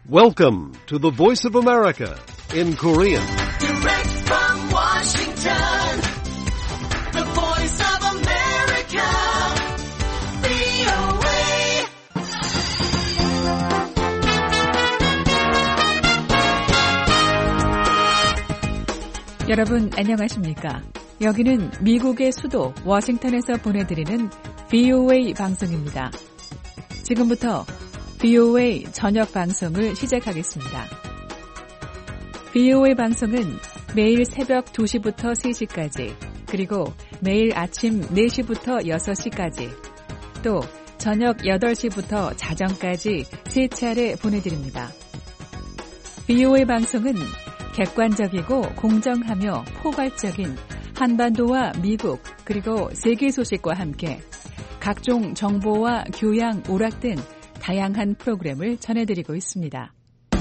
Welcome to the Voice of America in Korean. Direct from Washington, the Voice of America, VOA. 여러분 안녕하십니까? 여기는 미국의 수도 워싱턴에서 보내드리는 VOA 방송입니다. 지금부터 VOA 저녁 방송을 시작하겠습니다. VOA 방송은 매일 새벽 2시부터 3시까지, 그리고 매일 아침 4시부터 6시까지, 또 저녁 8시부터 자정까지 3차례 보내드립니다. VOA 방송은 객관적이고 공정하며 포괄적인 한반도와 미국 그리고 세계 소식과 함께 각종 정보와 교양, 오락 등 다양한 프로그램을 전해드리고 있습니다.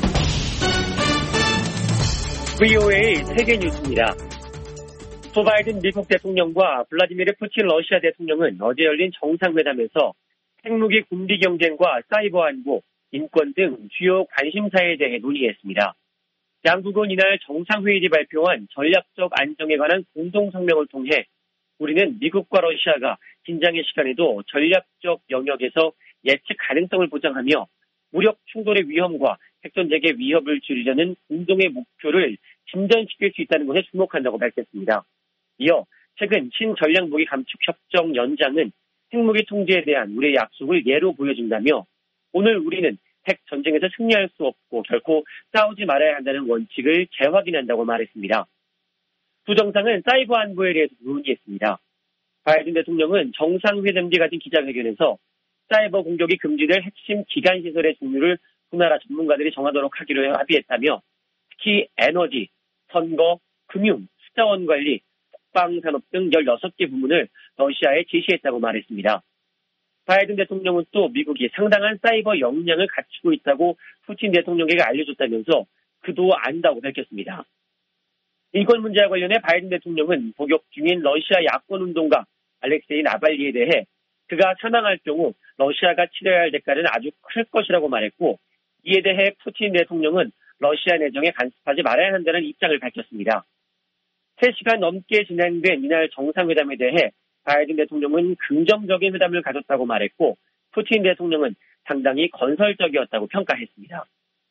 VOA 세계 뉴스입니다. 조 바이든 미국 대통령과 블라디미르 푸틴 러시아 대통령은 어제 열린 정상회담에서 핵무기 군비 경쟁과 사이버 안보, 인권 등 주요 관심사에 대해 논의했습니다. 양국은 이날 정상회의 뒤 발표한 전략적 안정에 관한 공동성명을 통해 우리는 미국과 러시아가 긴장의 시간에도 전략적 영역에서 예측 가능성을 보장하며 무력 충돌의 위험과 핵전쟁의 위협을 줄이려는 공동의 목표를 진전시킬 수 있다는 것에 주목한다고 밝혔습니다. 이어 최근 신전략무기 감축 협정 연장은 핵무기 통제에 대한 우리의 약속을 예로 보여준다며 오늘 우리는 핵전쟁에서 승리할 수 없고 결코 싸우지 말아야 한다는 원칙을 재확인한다고 말했습니다. 두 정상은 사이버 안보에 대해서 논의했습니다. 바이든 대통령은 정상회담 뒤 가진 기자회견에서 사이버 공격이 금지될 핵심 기간시설의 종류를 두 나라 전문가들이 정하도록 하기로 합의했다며 특히 에너지, 선거, 금융, 수자원 관리, 국방산업 등 16개 부문을 러시아에 제시했다고 말했습니다. 바이든 대통령은 또 미국이 상당한 사이버 역량을 갖추고 있다고 푸틴 대통령에게 알려줬다면서 그도 안다고 밝혔습니다. 인권 문제와 관련해 바이든 대통령은 복역 중인 러시아 야권운동가 알렉세이 나발리에 대해 그가 사망할 경우 러시아가 치러야 할 대가는 아주 클 것이라고 말했고 이에 대해 푸틴 대통령은 러시아 내정에 간섭하지 말아야 한다는 입장을 밝혔습니다. 3시간 넘게 진행된 이날 정상회담에 대해 바이든 대통령은 긍정적인 회담을 가졌다고 말했고 푸틴 대통령은 상당히 건설적이었다고 평가했습니다.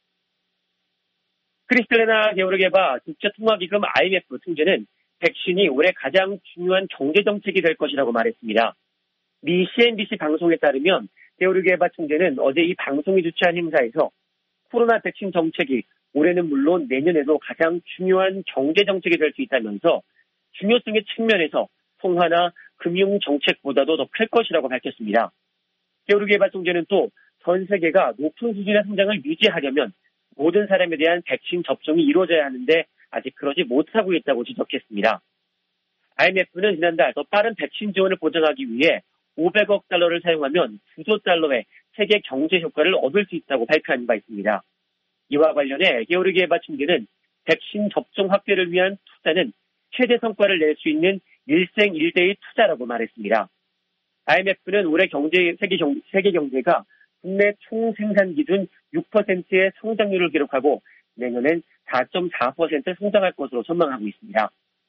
크리스탈리나 게오르기에바 국제통화기금 IMF 총재는 백신이 올해 가장 중요한 경제정책이 될 것이라고 말했습니다. 미 CNBC 방송에 따르면 게오르기에바 총재는 어제 이 방송이 주최한 행사에서 코로나 백신 정책이 올해는 물론 내년에도 가장 중요한 경제정책이 될 수 있다면서 중요성의 측면에서 통화나 금융정책보다도 더 클 것이라고 밝혔습니다. 게오르기에바 총재는 또 전 세계가 높은 수준의 성장을 유지하려면 모든 사람에 대한 백신 접종이 이루어져야 하는데 아직 그러지 못하고 있다고 지적했습니다. IMF는 지난달 더 빠른 백신 지원을 보장하기 위해 500억 달러를 사용하면 9조 달러의 세계 경제 효과를 얻을 수 있다고 발표한 바 있습니다. 이와 관련해 게오르기에바 총재는 백신 접종 확대를 위한 투자는 최대 성과를 낼 수 있는 일생일대의 투자라고 말했습니다. IMF는 올해 세계 경제가 국내 총생산 기준 6%의 성장률을 기록하고 내년엔 4.4% 성장할 것으로 전망하고 있습니다.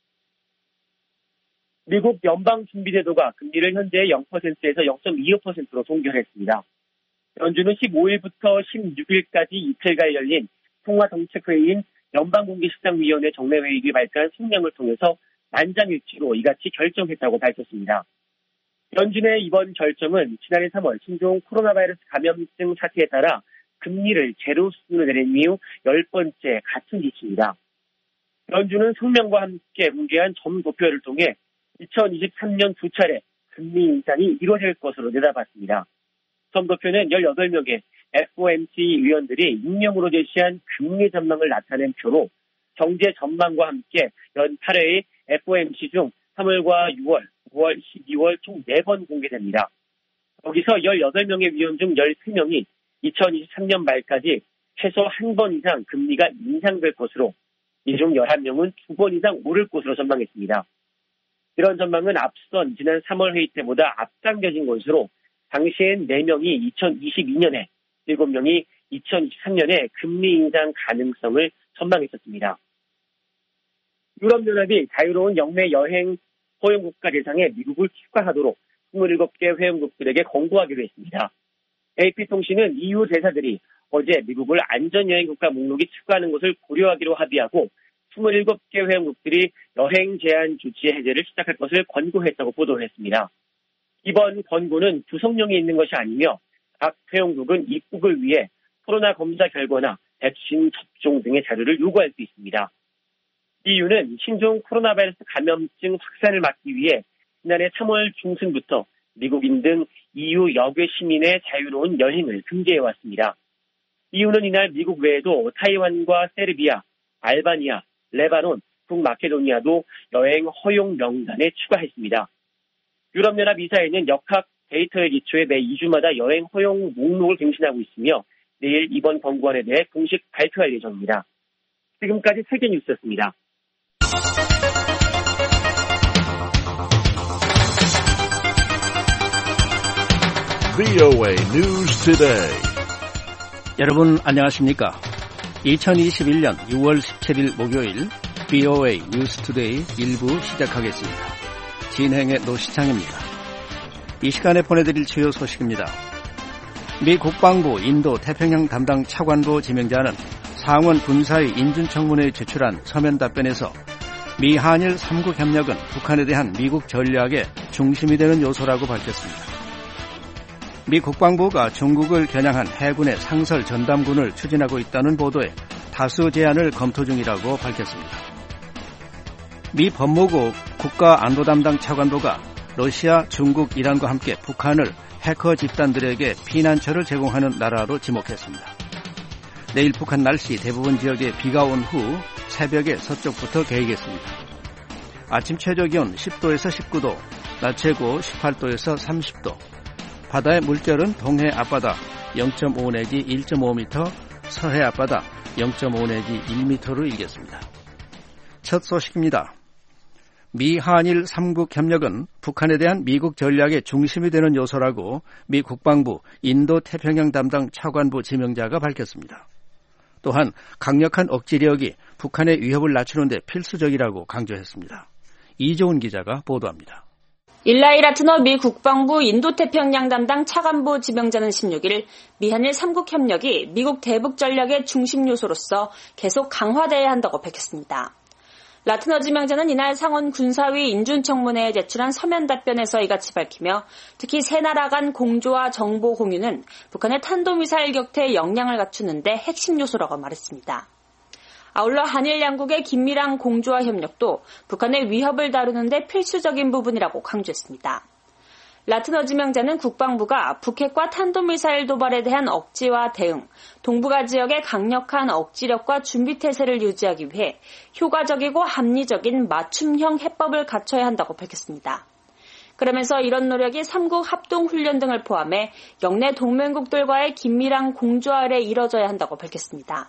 미국 연방준비제도가 금리를 현재 0%에서 0.25%로 동결했습니다. 연준은 15일부터 16일까지 이틀간 열린 통화정책회의인 연방공개시장위원회 정례회의 뒤 발표한 성명을 통해서 만장일치로 이같이 결정했다고 밝혔습니다. 연준의 이번 결정은 지난해 3월 신종 코로나 바이러스 감염증 사태에 따라 금리를 제로 수준으로 내린 이후 10번째 같은 조치입니다. 연준은 성명과 함께 공개한 점도표를 통해 2023년 두 차례 금리 인상이 이루어질 것으로 내다봤습니다. 점도표는 18명의 FOMC 위원들이 익명으로 제시한 금리 전망을 나타낸 표로 경제 전망과 함께 연 8회의 FOMC 중 3월과 6월, 9월, 12월 총 4번 공개됩니다. 여기서 18명의 위원 중 13명이 2023년 말까지 최소 한 번 이상 금리가 인상될 것으로 이 중 11명은 2번 이상 오를 것으로 전망했습니다. 이런 전망은 앞선 지난 3월 회의 때보다 앞당겨진 것으로 당시엔 4명이 2022년에 7명이 2023년에 금리 인상 가능성을 전망했었습니다. 유럽연합이 자유로운 영내 여행 허용국가 대상에 미국을 추가하도록 27개 회원국들에게 권고하기로 했습니다. AP통신은 EU 대사들이 어제 미국을 안전여행국가 목록에 추가하는 것을 고려하기로 합의하고 27개 회원국들이 여행 제한 조치 해제를 시작할 것을 권고했다고 보도했습니다. 이번 권고는 구성령이 있는 것이 아니며 각 회원국은 입국을 위해 코로나 검사 결과나 백신 접종 등의 자료를 요구할 수 있습니다. EU는 신종 코로나 바이러스 감염증 확산을 막기 위해 지난해 3월 중순부터 미국인 등 EU 여개 시민의 자유로운 여행을 금지해왔습니다. EU는 이날 미국 외에도 타이완과 세르비아, 알바니아, 레바논, 북마케도니아도 여행 허용 명단에 추가했습니다. 유럽연합 이사회는 역학 데이터에 기초해 매 2주마다 여행 허용 목록을 갱신하고 있으며 내일 이번 권고안에 대해 공식 발표할 예정입니다. 지금까지 세계 뉴스였습니다. VOA News Today. 여러분 안녕하십니까? 2021년 6월 17일 목요일 VOA News Today 1부 시작하겠습니다. 진행의 노시창입니다. 이 시간에 보내드릴 주요 소식입니다. 미 국방부 인도 태평양 담당 차관보 지명자는 상원 군사위 인준청문회에 제출한 서면 답변에서 미 한일 3국 협력은 북한에 대한 미국 전략의 중심이 되는 요소라고 밝혔습니다. 미 국방부가 중국을 겨냥한 해군의 상설 전담군을 추진하고 있다는 보도에 다수 제안을 검토 중이라고 밝혔습니다. 미 법무부 국가안보 담당 차관보가 러시아, 중국, 이란과 함께 북한을 해커 집단들에게 피난처를 제공하는 나라로 지목했습니다. 내일 북한 날씨 대부분 지역에 비가 온 후 새벽에 서쪽부터 개이겠습니다. 아침 최저기온 10도에서 19도, 낮 최고 18도에서 30도, 바다의 물결은 동해 앞바다 0.5 내지 1.5m, 서해 앞바다 0.5 내지 1m로 일겠습니다. 첫 소식입니다. 미 한일 3국 협력은 북한에 대한 미국 전략의 중심이 되는 요소라고 미 국방부 인도 태평양 담당 차관보 지명자가 밝혔습니다. 또한 강력한 억지력이 북한의 위협을 낮추는 데 필수적이라고 강조했습니다. 이종훈 기자가 보도합니다. 일라이 라트너 미 국방부 인도태평양 담당 차관보 지명자는 16일 미한일 3국 협력이 미국 대북 전략의 중심 요소로서 계속 강화돼야 한다고 밝혔습니다. 라트너 지명자는 이날 상원 군사위 인준청문회에 제출한 서면 답변에서 이같이 밝히며 특히 세 나라 간 공조와 정보 공유는 북한의 탄도미사일 격퇴에 역량을 갖추는 데 핵심 요소라고 말했습니다. 아울러 한일 양국의 긴밀한 공조와 협력도 북한의 위협을 다루는 데 필수적인 부분이라고 강조했습니다. 라트너 지명자는 국방부가 북핵과 탄도미사일 도발에 대한 억지와 대응, 동북아 지역의 강력한 억지력과 준비태세를 유지하기 위해 효과적이고 합리적인 맞춤형 해법을 갖춰야 한다고 밝혔습니다. 그러면서 이런 노력이 3국 합동훈련 등을 포함해 영내 동맹국들과의 긴밀한 공조 아래 이뤄져야 한다고 밝혔습니다.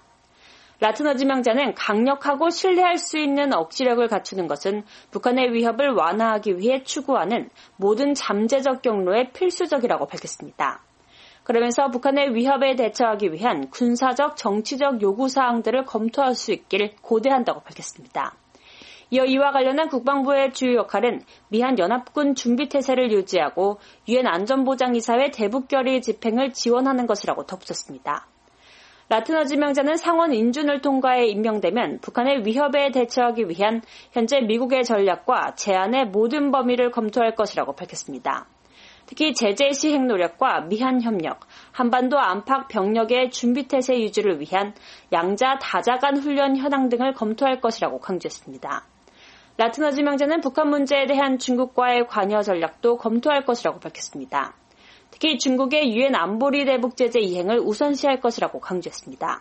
라트너 지명자는 강력하고 신뢰할 수 있는 억지력을 갖추는 것은 북한의 위협을 완화하기 위해 추구하는 모든 잠재적 경로에 필수적이라고 밝혔습니다. 그러면서 북한의 위협에 대처하기 위한 군사적, 정치적 요구사항들을 검토할 수 있길 고대한다고 밝혔습니다. 이어 이와 관련한 국방부의 주요 역할은 미한 연합군 준비태세를 유지하고 유엔 안전보장이사회 대북결의 집행을 지원하는 것이라고 덧붙였습니다. 라트너 지명자는 상원 인준을 통과해 임명되면 북한의 위협에 대처하기 위한 현재 미국의 전략과 제안의 모든 범위를 검토할 것이라고 밝혔습니다. 특히 제재 시행 노력과 미한 협력, 한반도 안팎 병력의 준비태세 유지를 위한 양자 다자 간 훈련 현황 등을 검토할 것이라고 강조했습니다. 라트너 지명자는 북한 문제에 대한 중국과의 관여 전략도 검토할 것이라고 밝혔습니다. 특히 중국의 유엔 안보리 대북 제재 이행을 우선시할 것이라고 강조했습니다.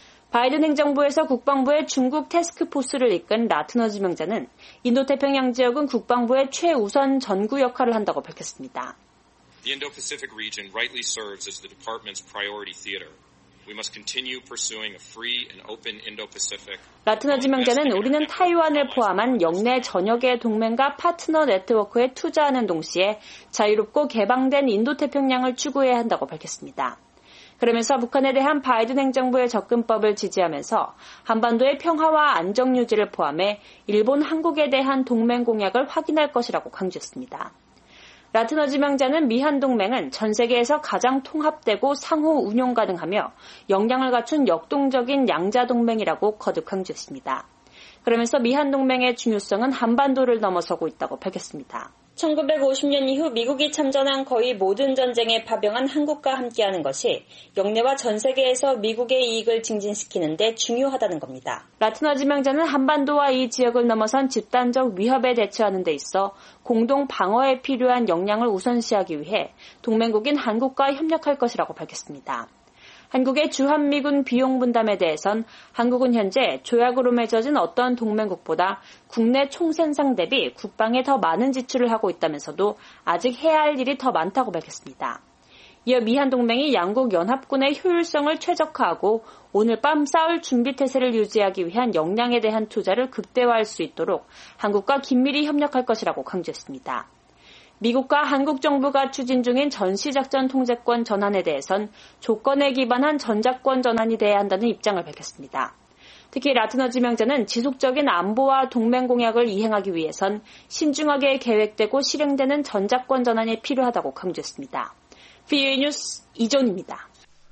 바이든 행정부에서 국방부의 중국 태스크포스를 이끈 라트너 지명자는 인도태평양 지역은 국방부의 최우선 전구 역할을 한다고 밝혔습니다. The Indo-Pacific region rightly serves as the department's priority theater. We must continue pursuing a free and open Indo-Pacific. 라트너 지명자는 우리는 타이완을 포함한 영내 전역의 동맹과 파트너 네트워크에 투자하는 동시에 자유롭고 개방된 인도태평양을 추구해야 한다고 밝혔습니다. 그러면서 북한에 대한 바이든 행정부의 접근법을 지지하면서 한반도의 평화와 안정 유지를 포함해 일본, 한국에 대한 동맹 공약을 확인할 것이라고 강조했습니다. 라트너 지명자는 미한 동맹은 전 세계에서 가장 통합되고 상호 운용 가능하며 역량을 갖춘 역동적인 양자 동맹이라고 거듭 강조했습니다. 그러면서 미한 동맹의 중요성은 한반도를 넘어서고 있다고 밝혔습니다. 1950년 이후 미국이 참전한 거의 모든 전쟁에 파병한 한국과 함께하는 것이 역내와 전 세계에서 미국의 이익을 증진시키는 데 중요하다는 겁니다. 라트너 지명자는 한반도와 이 지역을 넘어선 집단적 위협에 대처하는 데 있어 공동 방어에 필요한 역량을 우선시하기 위해 동맹국인 한국과 협력할 것이라고 밝혔습니다. 한국의 주한미군 비용 분담에 대해선 한국은 현재 조약으로 맺어진 어떤 동맹국보다 국내 총생산 대비 국방에 더 많은 지출을 하고 있다면서도 아직 해야 할 일이 더 많다고 밝혔습니다. 이어 미한 동맹이 양국 연합군의 효율성을 최적화하고 오늘 밤 싸울 준비 태세를 유지하기 위한 역량에 대한 투자를 극대화할 수 있도록 한국과 긴밀히 협력할 것이라고 강조했습니다. 미국과 한국 정부가 추진 중인 전시작전 통제권 전환에 대해선 조건에 기반한 전작권 전환이 돼야 한다는 입장을 밝혔습니다. 특히 라트너 지명자는 지속적인 안보와 동맹 공약을 이행하기 위해선 신중하게 계획되고 실행되는 전작권 전환이 필요하다고 강조했습니다. VOA 뉴스 이존입니다.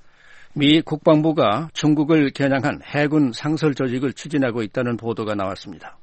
미 국방부가 중국을 겨냥한 해군 상설 조직을 추진하고 있다는 보도가 나왔습니다.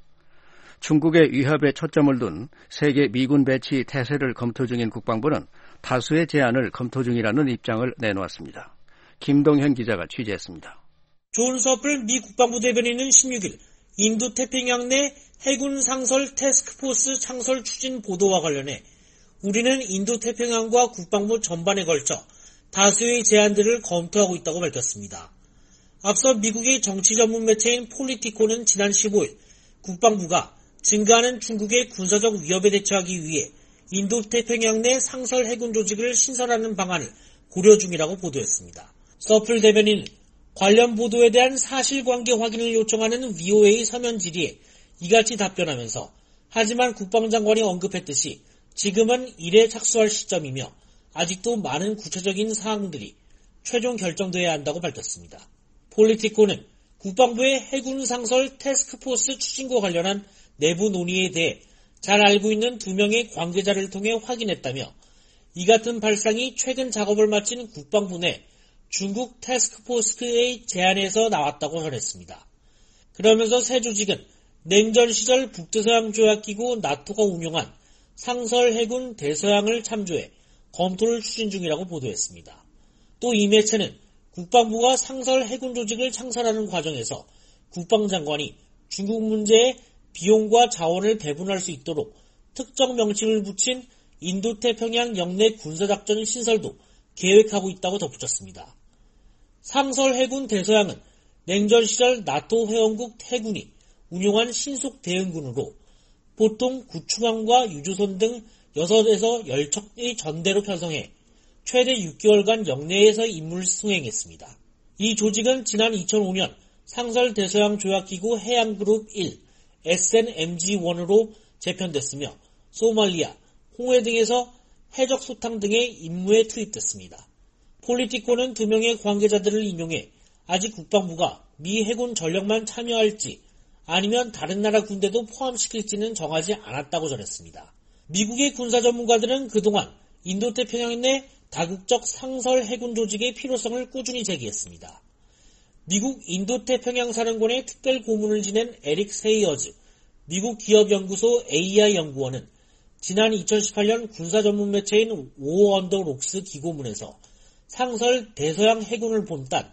중국의 위협에 초점을 둔 세계 미군 배치 태세를 검토 중인 국방부는 다수의 제안을 검토 중이라는 입장을 내놓았습니다. 김동현 기자가 취재했습니다. 존 서플 미 국방부 대변인은 16일 인도태평양 내 해군 상설 태스크포스 창설 추진 보도와 관련해 우리는 인도태평양과 국방부 전반에 걸쳐 다수의 제안들을 검토하고 있다고 밝혔습니다. 앞서 미국의 정치 전문 매체인 폴리티코는 지난 15일 국방부가 증가하는 중국의 군사적 위협에 대처하기 위해 인도태평양 내 상설 해군 조직을 신설하는 방안을 고려 중이라고 보도했습니다. 서플 대변인은 관련 보도에 대한 사실관계 확인을 요청하는 VOA 서면 질의에 이같이 답변하면서 하지만 국방장관이 언급했듯이 지금은 일에 착수할 시점이며 아직도 많은 구체적인 사항들이 최종 결정돼야 한다고 밝혔습니다. 폴리티코는 국방부의 해군 상설 태스크포스 추진과 관련한 내부 논의에 대해 잘 알고 있는 2명의 관계자를 통해 확인했다며 이 같은 발상이 최근 작업을 마친 국방부 내 중국 태스크포스의 제안에서 나왔다고 전했습니다. 그러면서 새 조직은 냉전 시절 북대서양 조약기구 나토가 운용한 상설 해군 대서양을 참조해 검토를 추진 중이라고 보도했습니다. 또 이 매체는 국방부가 상설 해군 조직을 창설하는 과정에서 국방장관이 중국 문제에 비용과 자원을 배분할 수 있도록 특정 명칭을 붙인 인도태평양 영내 군사작전 신설도 계획하고 있다고 덧붙였습니다. 상설 해군 대서양은 냉전 시절 나토 회원국 해군이 운용한 신속 대응군으로 보통 구축함과 유조선 등 6에서 10척의 전대로 편성해 최대 6개월간 영내에서 임무를 수행했습니다. 이 조직은 지난 2005년 상설 대서양 조약기구 해양그룹 1 SNMG-1으로 재편됐으며 소말리아, 홍해 등에서 해적 소탕 등의 임무에 투입됐습니다. 폴리티코는 2명의 관계자들을 인용해 아직 국방부가 미 해군 전력만 참여할지 아니면 다른 나라 군대도 포함시킬지는 정하지 않았다고 전했습니다. 미국의 군사 전문가들은 그동안 인도태평양 내 다국적 상설 해군 조직의 필요성을 꾸준히 제기했습니다. 미국 인도태평양 사령관의 특별 고문을 지낸 에릭 세이어즈 미국 기업연구소 AI 연구원은 지난 2018년 군사 전문 매체인 워 언더 록스 기고문에서 상설 대서양 해군을 본딴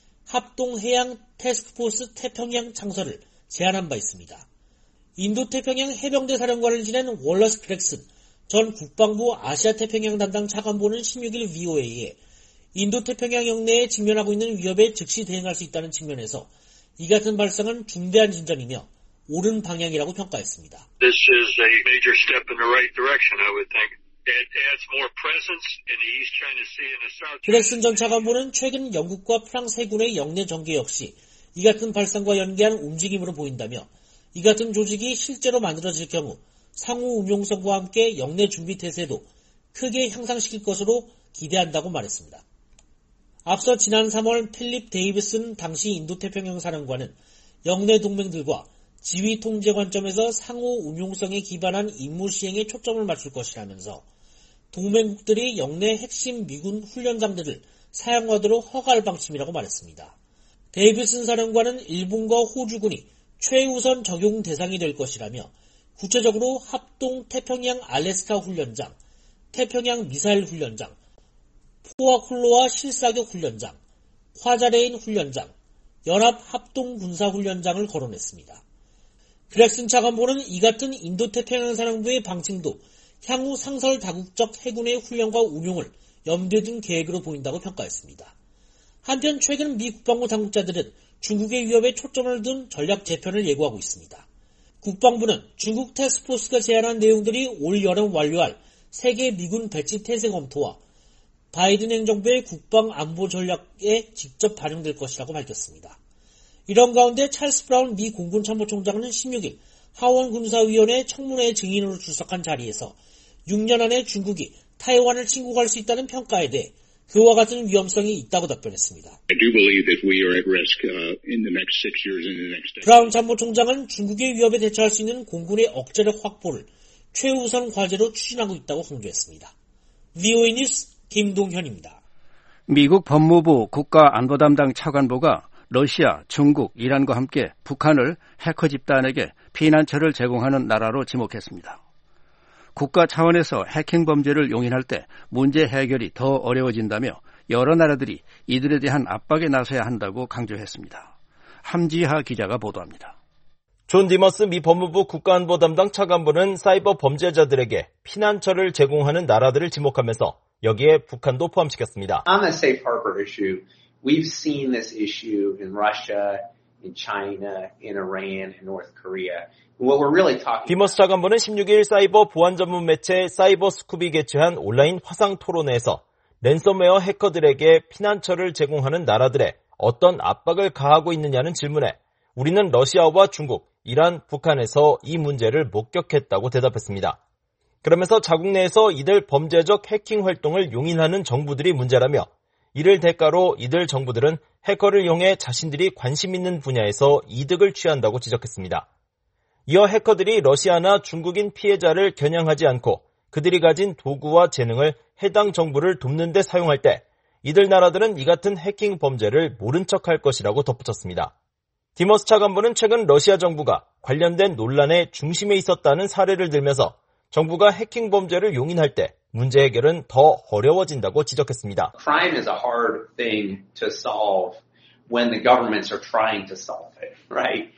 합동해양 태스크포스 태평양 창설을 제안한 바 있습니다. 인도태평양 해병대 사령관을 지낸 월러스 그렉슨 전 국방부 아시아태평양 담당 차관보는 16일 VOA에 인도태평양 영내에 직면하고 있는 위협에 즉시 대응할 수 있다는 측면에서 이 같은 발상은 중대한 진전이며 옳은 방향이라고 평가했습니다. This is a major step in the right direction, I would think. It adds more presence in the East China Sea and the South China Sea. 그렉슨 전 차관보는 최근 영국과 프랑스 해군의 영내 전개 역시 이 같은 발상과 연계한 움직임으로 보인다며 이 같은 조직이 실제로 만들어질 경우 상호 운용성과 함께 영내 준비 태세도 크게 향상시킬 것으로 기대한다고 말했습니다. 앞서 지난 3월 필립 데이비슨 당시 인도태평양 사령관은 영내 동맹들과 지휘 통제 관점에서 상호 운용성에 기반한 임무 시행에 초점을 맞출 것이라면서 동맹국들이 영내 핵심 미군 훈련장들을 사용하도록 허가할 방침이라고 말했습니다. 데이비슨 사령관은 일본과 호주군이 최우선 적용 대상이 될 것이라며 구체적으로 합동 태평양 알래스카 훈련장, 태평양 미사일 훈련장, 포아콜로아 실사격 훈련장, 화자레인 훈련장, 연합 합동 군사 훈련장을 거론했습니다. 그렉슨 차관보는 이 같은 인도태평양 사령부의 방침도 향후 상설 다국적 해군의 훈련과 운용을 염두에 둔 계획으로 보인다고 평가했습니다. 한편 최근 미 국방부 당국자들은 중국의 위협에 초점을 둔 전략 재편을 예고하고 있습니다. 국방부는 중국 태스크포스가 제안한 내용들이 올 여름 완료할 세계 미군 배치 태세 검토와 바이든 행정부의 국방 안보 전략에 직접 반영될 것이라고 밝혔습니다. 이런 가운데 찰스 브라운 미 공군 참모총장은 16일 하원 군사위원회 청문회 증인으로 출석한 자리에서 6년 안에 중국이 타이완을 침공할 수 있다는 평가에 대해 그와 같은 위험성이 있다고 답변했습니다. 브라운 참모총장은 중국의 위협에 대처할 수 있는 공군의 억제력 확보를 최우선 과제로 추진하고 있다고 강조했습니다. VOA 뉴스 김동현입니다. 미국 법무부 국가안보담당 차관보가 러시아, 중국, 이란과 함께 북한을 해커 집단에게 피난처를 제공하는 나라로 지목했습니다. 국가 차원에서 해킹 범죄를 용인할 때 문제 해결이 더 어려워진다며 여러 나라들이 이들에 대한 압박에 나서야 한다고 강조했습니다. 함지하 기자가 보도합니다. 존 디머스 미 법무부 국가안보 담당 차관보는 사이버 범죄자들에게 피난처를 제공하는 나라들을 지목하면서 여기에 북한도 포함시켰습니다. On the safe harbor issue, we've seen this issue in Russia, in China, in Iran, and North Korea. What we're really talking 디머스 차관보는 16일 사이버 보안 전문 매체 사이버 스쿱이 개최한 온라인 화상 토론회에서 랜섬웨어 해커들에게 피난처를 제공하는 나라들에 어떤 압박을 가하고 있느냐는 질문에 우리는 러시아와 중국, 이란, 북한에서 이 문제를 목격했다고 대답했습니다. 그러면서 자국 내에서 이들 범죄적 해킹 활동을 용인하는 정부들이 문제라며 이를 대가로 이들 정부들은 해커를 이용해 자신들이 관심 있는 분야에서 이득을 취한다고 지적했습니다. 이어 해커들이 러시아나 중국인 피해자를 겨냥하지 않고 그들이 가진 도구와 재능을 해당 정부를 돕는 데 사용할 때 이들 나라들은 이 같은 해킹 범죄를 모른 척할 것이라고 덧붙였습니다. 디머스 차관보는 최근 러시아 정부가 관련된 논란의 중심에 있었다는 사례를 들면서 정부가 해킹 범죄를 용인할 때 문제 해결은 더 어려워진다고 지적했습니다. crime is a hard thing to solve when the governments are trying to solve it, right?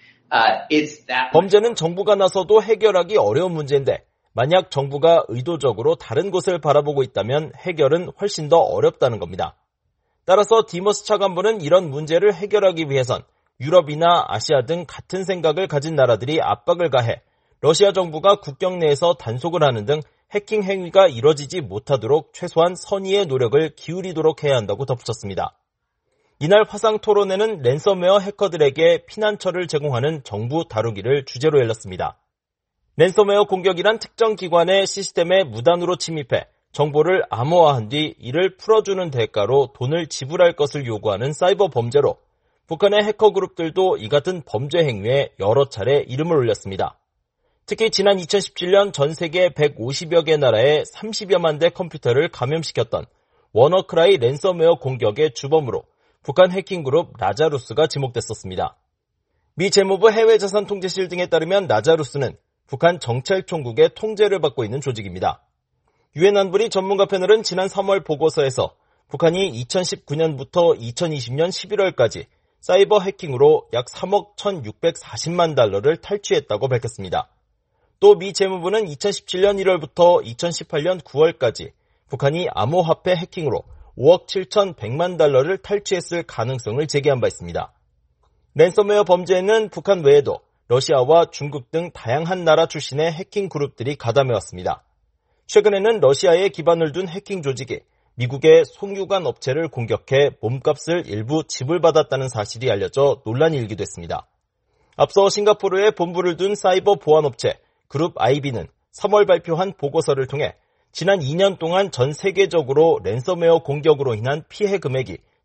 범죄는 정부가 나서도 해결하기 어려운 문제인데 만약 정부가 의도적으로 다른 곳을 바라보고 있다면 해결은 훨씬 더 어렵다는 겁니다. 따라서 디머스 차관보는 이런 문제를 해결하기 위해선 유럽이나 아시아 등 같은 생각을 가진 나라들이 압박을 가해 러시아 정부가 국경 내에서 단속을 하는 등 해킹 행위가 이뤄지지 못하도록 최소한 선의의 노력을 기울이도록 해야 한다고 덧붙였습니다. 이날 화상 토론회는 랜섬웨어 해커들에게 피난처를 제공하는 정부 다루기를 주제로 열렸습니다. 랜섬웨어 공격이란 특정 기관의 시스템에 무단으로 침입해 정보를 암호화한 뒤 이를 풀어주는 대가로 돈을 지불할 것을 요구하는 사이버 범죄로 북한의 해커 그룹들도 이 같은 범죄 행위에 여러 차례 이름을 올렸습니다. 특히 지난 2017년 전 세계 150여 개 나라의 30여만 대 컴퓨터를 감염시켰던 워너크라이 랜섬웨어 공격의 주범으로 북한 해킹 그룹 라자루스가 지목됐었습니다. 미 재무부 해외자산통제실 등에 따르면 라자루스는 북한 정찰총국의 통제를 받고 있는 조직입니다. 유엔 안보리 전문가 패널은 지난 3월 보고서에서 북한이 2019년부터 2020년 11월까지 사이버 해킹으로 약 3억 1,640만 달러를 탈취했다고 밝혔습니다. 또 미 재무부는 2017년 1월부터 2018년 9월까지 북한이 암호화폐 해킹으로 5억 7,100만 달러를 탈취했을 가능성을 제기한 바 있습니다. 랜섬웨어 범죄에는 북한 외에도 러시아와 중국 등 다양한 나라 출신의 해킹 그룹들이 가담해왔습니다. 최근에는 러시아에 기반을 둔 해킹 조직이 미국의 송유관 업체를 공격해 몸값을 일부 지불받았다는 사실이 알려져 논란이 일기도 했습니다. 앞서 싱가포르에 본부를 둔 사이버 보안업체 그룹 IB는 3월 발표한 보고서를 통해 지난 2년 동안 전 세계적으로 랜섬웨어 공격으로 인한 피해 금액이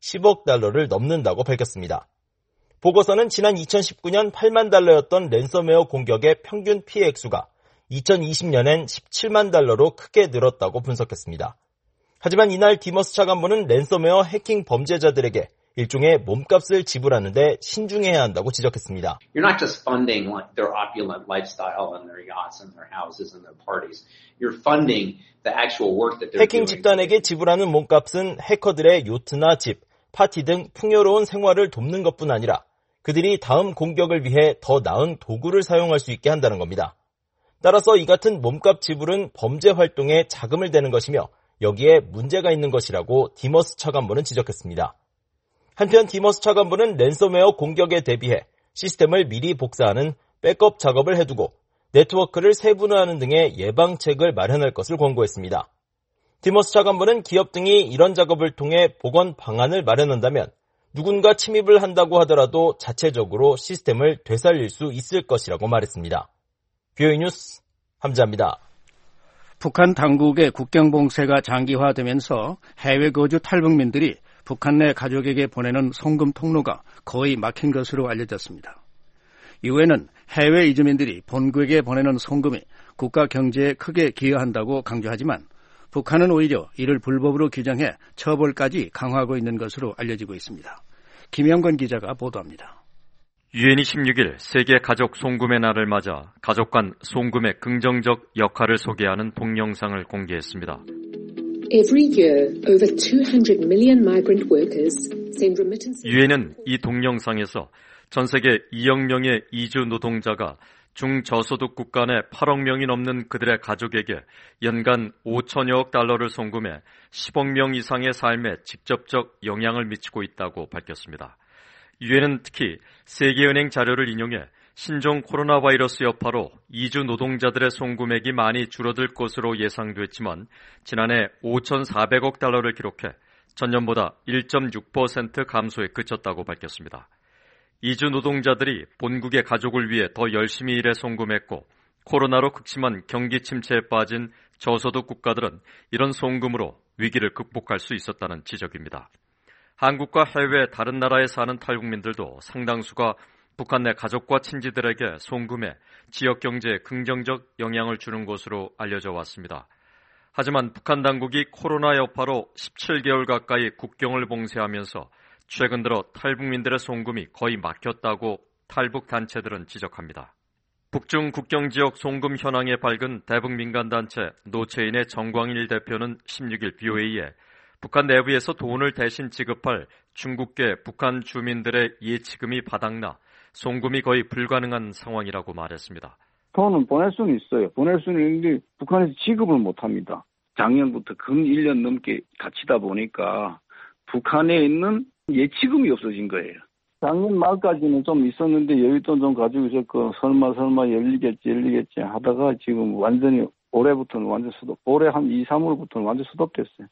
10억 달러를 넘는다고 밝혔습니다. 보고서는 지난 2019년 8만 달러였던 랜섬웨어 공격의 평균 피해 액수가 2020년엔 17만 달러로 크게 늘었다고 분석했습니다. 하지만 이날 디머스 차관보는 랜섬웨어 해킹 범죄자들에게 일종의 몸값을 지불하는데 신중해야 한다고 지적했습니다. You're not just funding like their opulent lifestyle and their yachts and their houses and their parties. You're funding the actual work that they're 해킹 doing. 집단에게 지불하는 몸값은 해커들의 요트나 집, 파티 등 풍요로운 생활을 돕는 것뿐 아니라 그들이 다음 공격을 위해 더 나은 도구를 사용할 수 있게 한다는 겁니다. 따라서 이 같은 몸값 지불은 범죄 활동에 자금을 대는 것이며 여기에 문제가 있는 것이라고 디머스 차관보는 지적했습니다. 한편 디머스 차관보는 랜섬웨어 공격에 대비해 시스템을 미리 복사하는 백업 작업을 해두고 네트워크를 세분화하는 등의 예방책을 마련할 것을 권고했습니다. 디머스 차관보는 기업 등이 이런 작업을 통해 보건 방안을 마련한다면 누군가 침입을 한다고 하더라도 자체적으로 시스템을 되살릴 수 있을 것이라고 말했습니다. VOA 뉴스 함자입니다. 북한 당국의 국경 봉쇄가 장기화되면서 해외 거주 탈북민들이 북한 내 가족에게 보내는 송금 통로가 거의 막힌 것으로 알려졌습니다. 이후에는 해외 이주민들이 본국에 보내는 송금이 국가 경제에 크게 기여한다고 강조하지만 북한은 오히려 이를 불법으로 규정해 처벌까지 강화하고 있는 것으로 알려지고 있습니다. 김영건 기자가 보도합니다. 유엔이 16일 세계 가족 송금의 날을 맞아 가족 간 송금의 긍정적 역할을 소개하는 동영상을 공개했습니다. Every year, over 200 million migrant workers send remittances. 유엔은 이 동영상에서 전 세계 2억 명의 이주 노동자가 중저소득 국가 내 8억 명이 넘는 그들의 가족에게 연간 5천여억 달러를 송금해 10억 명 이상의 삶에 직접적 영향을 미치고 있다고 밝혔습니다. 유엔은 특히 세계은행 자료를 인용해 신종 코로나 바이러스 여파로 이주 노동자들의 송금액이 많이 줄어들 것으로 예상됐지만 지난해 5,400억 달러를 기록해 전년보다 1.6% 감소에 그쳤다고 밝혔습니다. 이주 노동자들이 본국의 가족을 위해 더 열심히 일해 송금했고 코로나로 극심한 경기 침체에 빠진 저소득 국가들은 이런 송금으로 위기를 극복할 수 있었다는 지적입니다. 한국과 해외 다른 나라에 사는 탈북민들도 상당수가 북한 내 가족과 친지들에게 송금해 지역 경제에 긍정적 영향을 주는 것으로 알려져 왔습니다. 하지만 북한 당국이 코로나 여파로 17개월 가까이 국경을 봉쇄하면서 최근 들어 탈북민들의 송금이 거의 막혔다고 탈북 단체들은 지적합니다. 북중 국경 지역 송금 현황에 밝은 대북 민간단체 노체인의 정광일 대표는 16일 BOA에 북한 내부에서 돈을 대신 지급할 중국계 북한 주민들의 예치금이 바닥나 송금이 거의 불가능한 상황이라고 말했습니다. 돈은 보낼 수는 있어요. 보낼 수는 있는데 북한에서 지급을 못합니다. 작년부터 근 1년 넘게 갇히다 보니까 북한에 있는 예치금이 없어진 거예요. 작년 말까지는 좀 있었는데 여윳돈 좀 가지고 있었고 설마 열리겠지 하다가 지금 완전히 올해부터는 완전 수도, 올해 한 2, 3월부터는 완전 수도됐어요.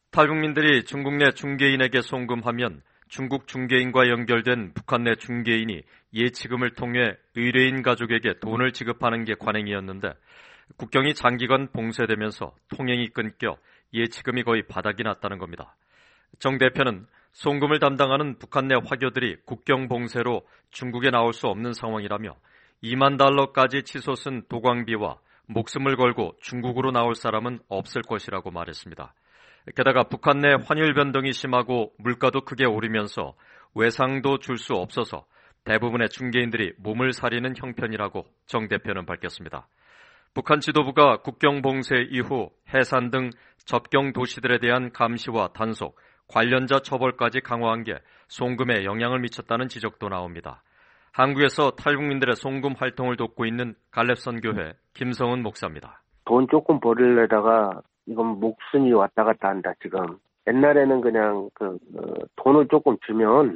탈북민들이 중국 내 중개인에게 송금하면 중국 중개인과 연결된 북한 내 중개인이 예치금을 통해 의뢰인 가족에게 돈을 지급하는 게 관행이었는데 국경이 장기간 봉쇄되면서 통행이 끊겨 예치금이 거의 바닥이 났다는 겁니다. 정 대표는 송금을 담당하는 북한 내 화교들이 국경 봉쇄로 중국에 나올 수 없는 상황이라며 2만 달러까지 치솟은 도광비와 목숨을 걸고 중국으로 나올 사람은 없을 것이라고 말했습니다. 게다가 북한 내 환율 변동이 심하고 물가도 크게 오르면서 외상도 줄 수 없어서 대부분의 중개인들이 몸을 사리는 형편이라고 정 대표는 밝혔습니다. 북한 지도부가 국경 봉쇄 이후 해산 등 접경 도시들에 대한 감시와 단속, 관련자 처벌까지 강화한 게 송금에 영향을 미쳤다는 지적도 나옵니다. 한국에서 탈북민들의 송금 활동을 돕고 있는 갈렙선교회 김성은 목사입니다. 돈 조금 벌이려다가 이건 목숨이 왔다 갔다 한다 지금. 옛날에는 그냥 돈을 조금 주면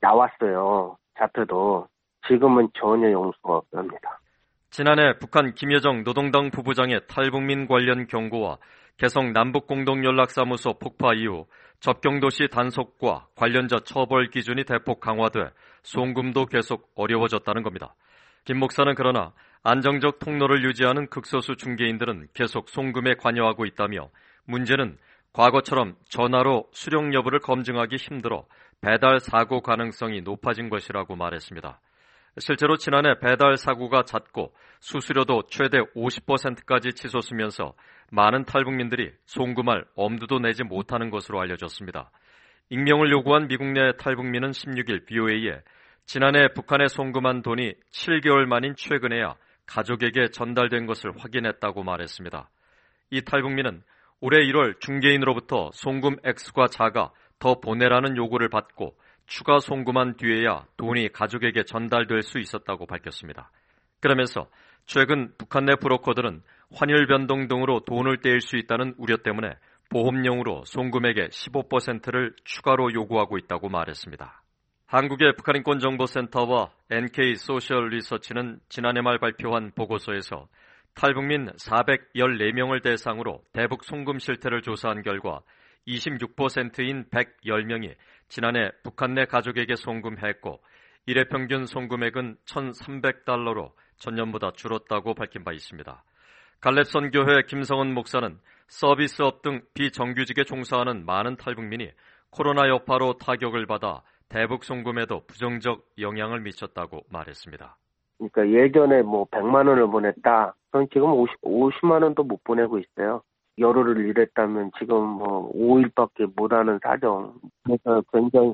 나왔어요. 잡혀도. 지금은 전혀 용서가 없습니다. 지난해 북한 김여정 노동당 부부장의 탈북민 관련 경고와 개성 남북공동연락사무소 폭파 이후 접경도시 단속과 관련자 처벌 기준이 대폭 강화돼 송금도 계속 어려워졌다는 겁니다. 김 목사는 그러나 안정적 통로를 유지하는 극소수 중개인들은 계속 송금에 관여하고 있다며 문제는 과거처럼 전화로 수령 여부를 검증하기 힘들어 배달 사고 가능성이 높아진 것이라고 말했습니다. 실제로 지난해 배달 사고가 잦고 수수료도 최대 50%까지 치솟으면서 많은 탈북민들이 송금할 엄두도 내지 못하는 것으로 알려졌습니다. 익명을 요구한 미국 내 탈북민은 16일 BOA에 지난해 북한에 송금한 돈이 7개월 만인 최근에야 가족에게 전달된 것을 확인했다고 말했습니다. 이 탈북민은 올해 1월 중개인으로부터 송금 액수가 작아 더 보내라는 요구를 받고 추가 송금한 뒤에야 돈이 가족에게 전달될 수 있었다고 밝혔습니다. 그러면서 최근 북한 내 브로커들은 환율 변동 등으로 돈을 떼일 수 있다는 우려 때문에 보험용으로 송금액의 15%를 추가로 요구하고 있다고 말했습니다. 한국의 북한인권정보센터와 NK 소셜 리서치는 지난해 말 발표한 보고서에서 탈북민 414명을 대상으로 대북 송금 실태를 조사한 결과 26%인 110명이 지난해 북한 내 가족에게 송금했고 일회 평균 송금액은 $1,300로 전년보다 줄었다고 밝힌 바 있습니다. 갈렙선교회 김성은 목사는 서비스업 등 비정규직에 종사하는 많은 탈북민이 코로나 여파로 타격을 받아 대북 송금에도 부정적 영향을 미쳤다고 말했습니다. 그러니까 예전에 100만 원을 보냈다. 그럼 지금 50만 원도 못 보내고 있어요. 열흘을 일했다면 지금 5일밖에 못하는 사정. 그래서 굉장히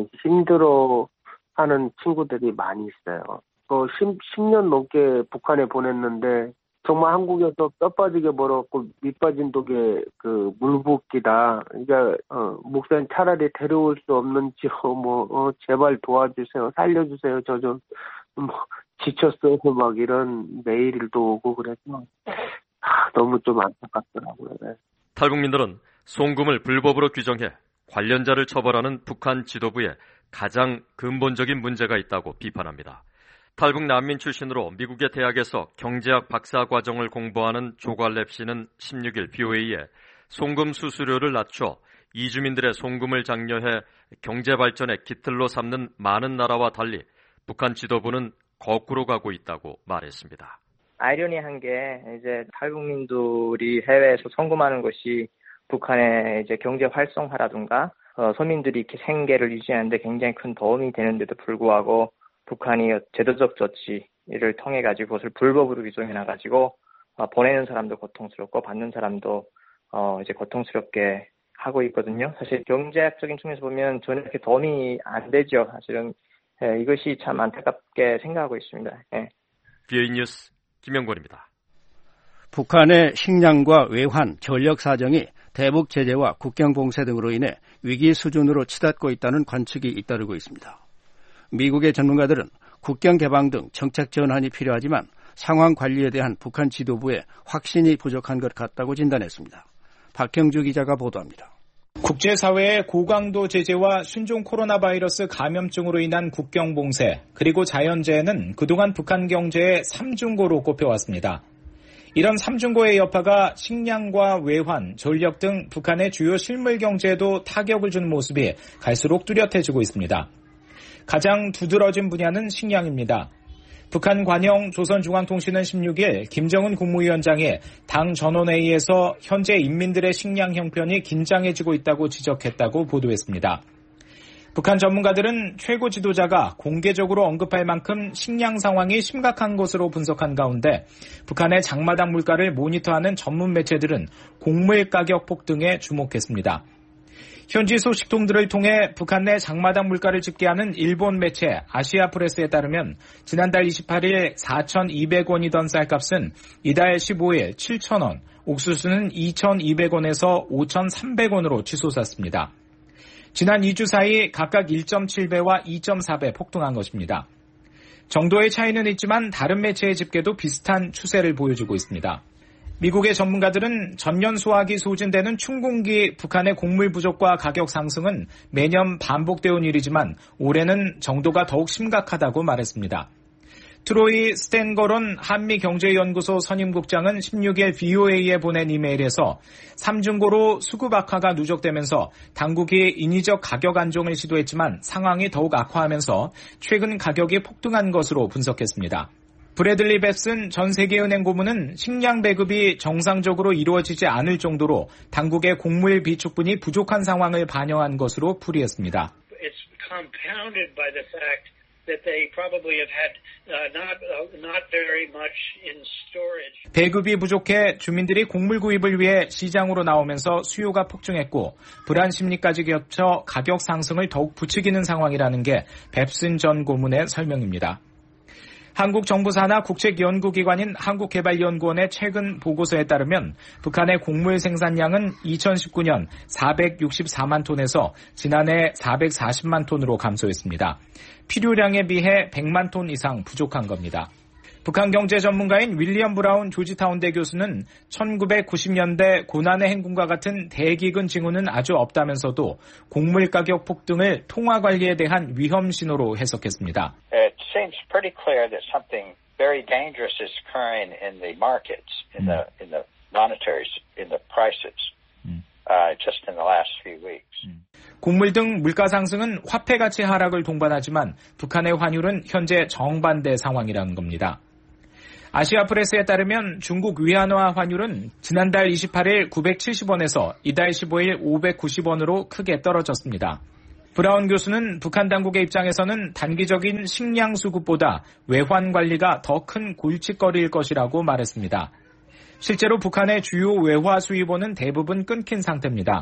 힘들어하는 친구들이 많이 있어요. 10년 넘게 북한에 보냈는데 정말 한국에서 뼈 빠지게 벌었고 밑 빠진 독에 물붓기다. 그러니까 목사님 차라리 데려올 수 없는지 제발 도와주세요, 살려주세요. 저 좀 지쳤어요. 막 이런 메일도 오고 그래서 너무 좀 안타깝더라고요. 네. 탈북민들은 송금을 불법으로 규정해 관련자를 처벌하는 북한 지도부에 가장 근본적인 문제가 있다고 비판합니다. 탈북 난민 출신으로 미국의 대학에서 경제학 박사 과정을 공부하는 조갈렙 씨는 16일 BOA에 송금 수수료를 낮춰 이주민들의 송금을 장려해 경제 발전의 기틀로 삼는 많은 나라와 달리 북한 지도부는 거꾸로 가고 있다고 말했습니다. 아이러니한 게 이제 탈북민들이 해외에서 송금하는 것이 북한의 이제 경제 활성화라든가 서민들이 이렇게 생계를 유지하는데 굉장히 큰 도움이 되는데도 불구하고 북한이 제도적 조치를 통해 가지고 그것을 불법으로 규정해 놔 가지고 보내는 사람도 고통스럽고 받는 사람도 이제 고통스럽게 하고 있거든요. 사실 경제학적인 측면에서 보면 전혀 이렇게 도움이 안 되죠. 사실은 이것이 참 안타깝게 생각하고 있습니다. BOA 뉴스 김영권입니다. 북한의 식량과 외환, 전력 사정이 대북 제재와 국경 봉쇄 등으로 인해 위기 수준으로 치닫고 있다는 관측이 잇따르고 있습니다. 미국의 전문가들은 국경 개방 등 정책 전환이 필요하지만 상황 관리에 대한 북한 지도부의 확신이 부족한 것 같다고 진단했습니다. 박형주 기자가 보도합니다. 국제사회의 고강도 제재와 순종 코로나 바이러스 감염증으로 인한 국경 봉쇄, 그리고 자연재해는 그동안 북한 경제의 삼중고로 꼽혀왔습니다. 이런 삼중고의 여파가 식량과 외환, 전력 등 북한의 주요 실물 경제에도 타격을 주는 모습이 갈수록 뚜렷해지고 있습니다. 가장 두드러진 분야는 식량입니다. 북한 관영 조선중앙통신은 16일 김정은 국무위원장이 당 전원회의에서 현재 인민들의 식량 형편이 긴장해지고 있다고 지적했다고 보도했습니다. 북한 전문가들은 최고 지도자가 공개적으로 언급할 만큼 식량 상황이 심각한 것으로 분석한 가운데 북한의 장마당 물가를 모니터하는 전문 매체들은 곡물 가격 폭등에 주목했습니다. 현지 소식통들을 통해 북한 내 장마당 물가를 집계하는 일본 매체 아시아프레스에 따르면 지난달 28일 4,200원이던 쌀값은 이달 15일 7,000원, 옥수수는 2,200원에서 5,300원으로 치솟았습니다. 지난 2주 사이 각각 1.7배와 2.4배 폭등한 것입니다. 정도의 차이는 있지만 다른 매체의 집계도 비슷한 추세를 보여주고 있습니다. 미국의 전문가들은 전년 수확이 소진되는 춘공기 북한의 곡물 부족과 가격 상승은 매년 반복되어 온 일이지만 올해는 정도가 더욱 심각하다고 말했습니다. 트로이 스탠거론 한미경제연구소 선임국장은 16일 BOA에 보낸 이메일에서 삼중고로 수급 악화가 누적되면서 당국이 인위적 가격 안정을 시도했지만 상황이 더욱 악화하면서 최근 가격이 폭등한 것으로 분석했습니다. 브래들리 벱슨 전 세계은행 고문은 식량 배급이 정상적으로 이루어지지 않을 정도로 당국의 곡물 비축분이 부족한 상황을 반영한 것으로 풀이했습니다. It's compounded by the fact that they probably have had not very much in storage. 배급이 부족해 주민들이 곡물 구입을 위해 시장으로 나오면서 수요가 폭증했고 불안 심리까지 겹쳐 가격 상승을 더욱 부추기는 상황이라는 게 벱슨 전 고문의 설명입니다. 한국 정부 산하 국책연구기관인 한국개발연구원의 최근 보고서에 따르면 북한의 곡물 생산량은 2019년 464만 톤에서 지난해 440만 톤으로 감소했습니다. 필요량에 비해 100만 톤 이상 부족한 겁니다. 북한 경제 전문가인 윌리엄 브라운 조지타운대 교수는 1990년대 고난의 행군과 같은 대기근 징후는 아주 없다면서도 곡물 가격 폭등을 통화 관리에 대한 위험 신호로 해석했습니다. It seems pretty clear that something very dangerous is occurring in the markets, in the monetaries, in the prices, just in the last few weeks. 곡물 등 물가 상승은 화폐 가치 하락을 동반하지만 북한의 환율은 현재 정반대 상황이라는 겁니다. 아시아프레스에 따르면 중국 위안화 환율은 지난달 28일 970원에서 이달 15일 590원으로 크게 떨어졌습니다. 브라운 교수는 북한 당국의 입장에서는 단기적인 식량 수급보다 외환 관리가 더 큰 골칫거리일 것이라고 말했습니다. 실제로 북한의 주요 외화 수입원은 대부분 끊긴 상태입니다.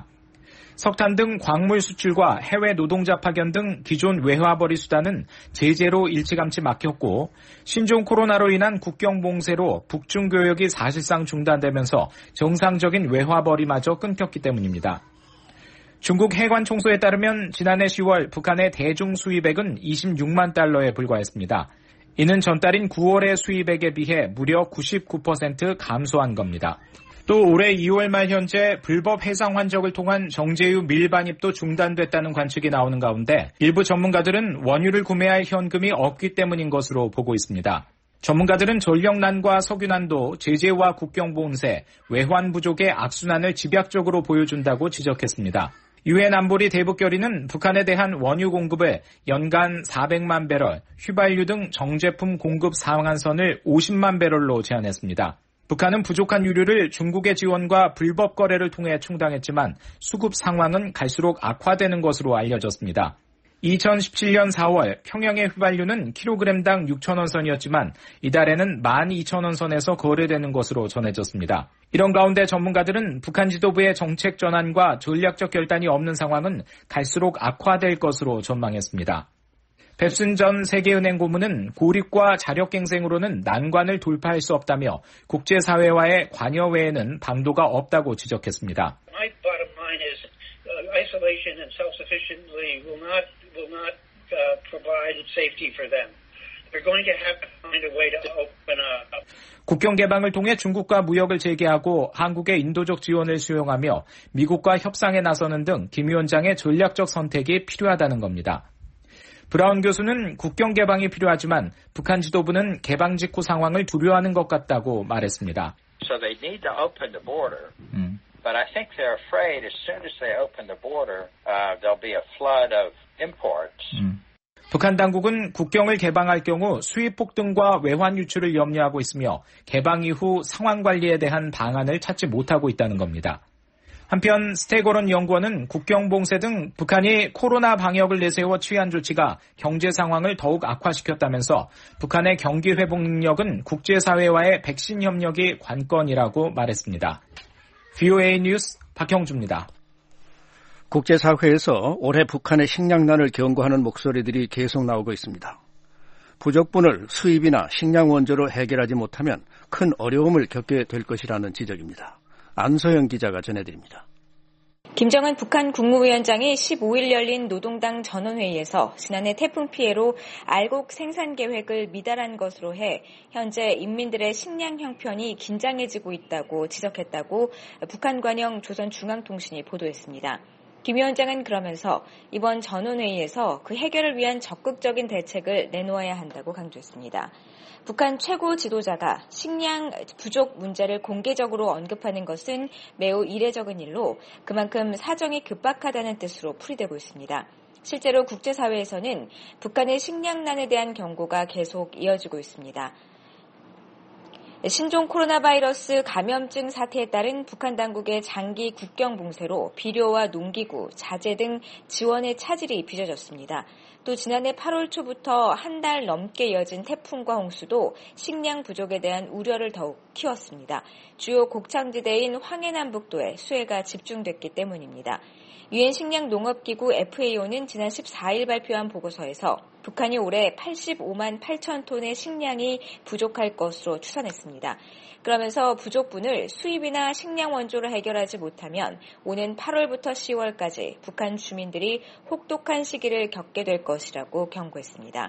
석탄 등 광물 수출과 해외 노동자 파견 등 기존 외화벌이 수단은 제재로 일찌감치 막혔고 신종 코로나로 인한 국경 봉쇄로 북중 교역이 사실상 중단되면서 정상적인 외화벌이마저 끊겼기 때문입니다. 중국 해관 총소에 따르면 지난해 10월 북한의 대중 수입액은 26만 달러에 불과했습니다. 이는 전달인 9월의 수입액에 비해 무려 99% 감소한 겁니다. 또 올해 2월 말 현재 불법 해상 환적을 통한 정제유 밀반입도 중단됐다는 관측이 나오는 가운데 일부 전문가들은 원유를 구매할 현금이 없기 때문인 것으로 보고 있습니다. 전문가들은 전력난과 석유난도 제재와 국경 봉쇄, 외환 부족의 악순환을 집약적으로 보여준다고 지적했습니다. 유엔 안보리 대북결의는 북한에 대한 원유 공급을 연간 400만 배럴, 휘발유 등 정제품 공급 상한선을 50만 배럴로 제한했습니다. 북한은 부족한 유류를 중국의 지원과 불법 거래를 통해 충당했지만 수급 상황은 갈수록 악화되는 것으로 알려졌습니다. 2017년 4월 평양의 휘발유는 킬로그램당 6,000원 선이었지만 이달에는 12,000원 선에서 거래되는 것으로 전해졌습니다. 이런 가운데 전문가들은 북한 지도부의 정책 전환과 전략적 결단이 없는 상황은 갈수록 악화될 것으로 전망했습니다. 벱슨 전 세계은행 고문은 고립과 자력갱생으로는 난관을 돌파할 수 없다며 국제사회와의 관여 외에는 방도가 없다고 지적했습니다. My bottom line is isolation and self-sufficiency will not provide safety for them. They're going to have to find a way to open up. 국경 개방을 통해 중국과 무역을 재개하고 한국의 인도적 지원을 수용하며 미국과 협상에 나서는 등 김 위원장의 전략적 선택이 필요하다는 겁니다. 브라운 교수는 국경 개방이 필요하지만 북한 지도부는 개방 직후 상황을 두려워하는 것 같다고 말했습니다. So they need to open the border. But I think they're afraid as soon as they open the border, there'll be a flood of imports. 북한 당국은 국경을 개방할 경우 수입 폭등과 외환 유출을 염려하고 있으며 개방 이후 상황 관리에 대한 방안을 찾지 못하고 있다는 겁니다. 한편 스테고론 연구원은 국경 봉쇄 등 북한이 코로나 방역을 내세워 취한 조치가 경제 상황을 더욱 악화시켰다면서 북한의 경기 회복 능력은 국제사회와의 백신 협력이 관건이라고 말했습니다. VOA 뉴스 박형주입니다. 국제사회에서 올해 북한의 식량난을 경고하는 목소리들이 계속 나오고 있습니다. 부족분을 수입이나 식량 원조로 해결하지 못하면 큰 어려움을 겪게 될 것이라는 지적입니다. 안소영 기자가 전해드립니다. 김정은 북한 국무위원장이 15일 열린 노동당 전원회의에서 지난해 태풍 피해로 알곡 생산 계획을 미달한 것으로 해 현재 인민들의 식량 형편이 긴장해지고 있다고 지적했다고 북한 관영 조선중앙통신이 보도했습니다. 김 위원장은 그러면서 이번 전원회의에서 그 해결을 위한 적극적인 대책을 내놓아야 한다고 강조했습니다. 북한 최고 지도자가 식량 부족 문제를 공개적으로 언급하는 것은 매우 이례적인 일로 그만큼 사정이 급박하다는 뜻으로 풀이되고 있습니다. 실제로 국제사회에서는 북한의 식량난에 대한 경고가 계속 이어지고 있습니다. 신종 코로나 바이러스 감염증 사태에 따른 북한 당국의 장기 국경 봉쇄로 비료와 농기구, 자재 등 지원의 차질이 빚어졌습니다. 또 지난해 8월 초부터 한 달 넘게 이어진 태풍과 홍수도 식량 부족에 대한 우려를 더욱 키웠습니다. 주요 곡창지대인 황해남북도에 수해가 집중됐기 때문입니다. 유엔 식량농업기구 FAO는 지난 14일 발표한 보고서에서 북한이 올해 85만 8천 톤의 식량이 부족할 것으로 추산했습니다. 그러면서 부족분을 수입이나 식량 원조로 해결하지 못하면 오는 8월부터 10월까지 북한 주민들이 혹독한 시기를 겪게 될 것이라고 경고했습니다.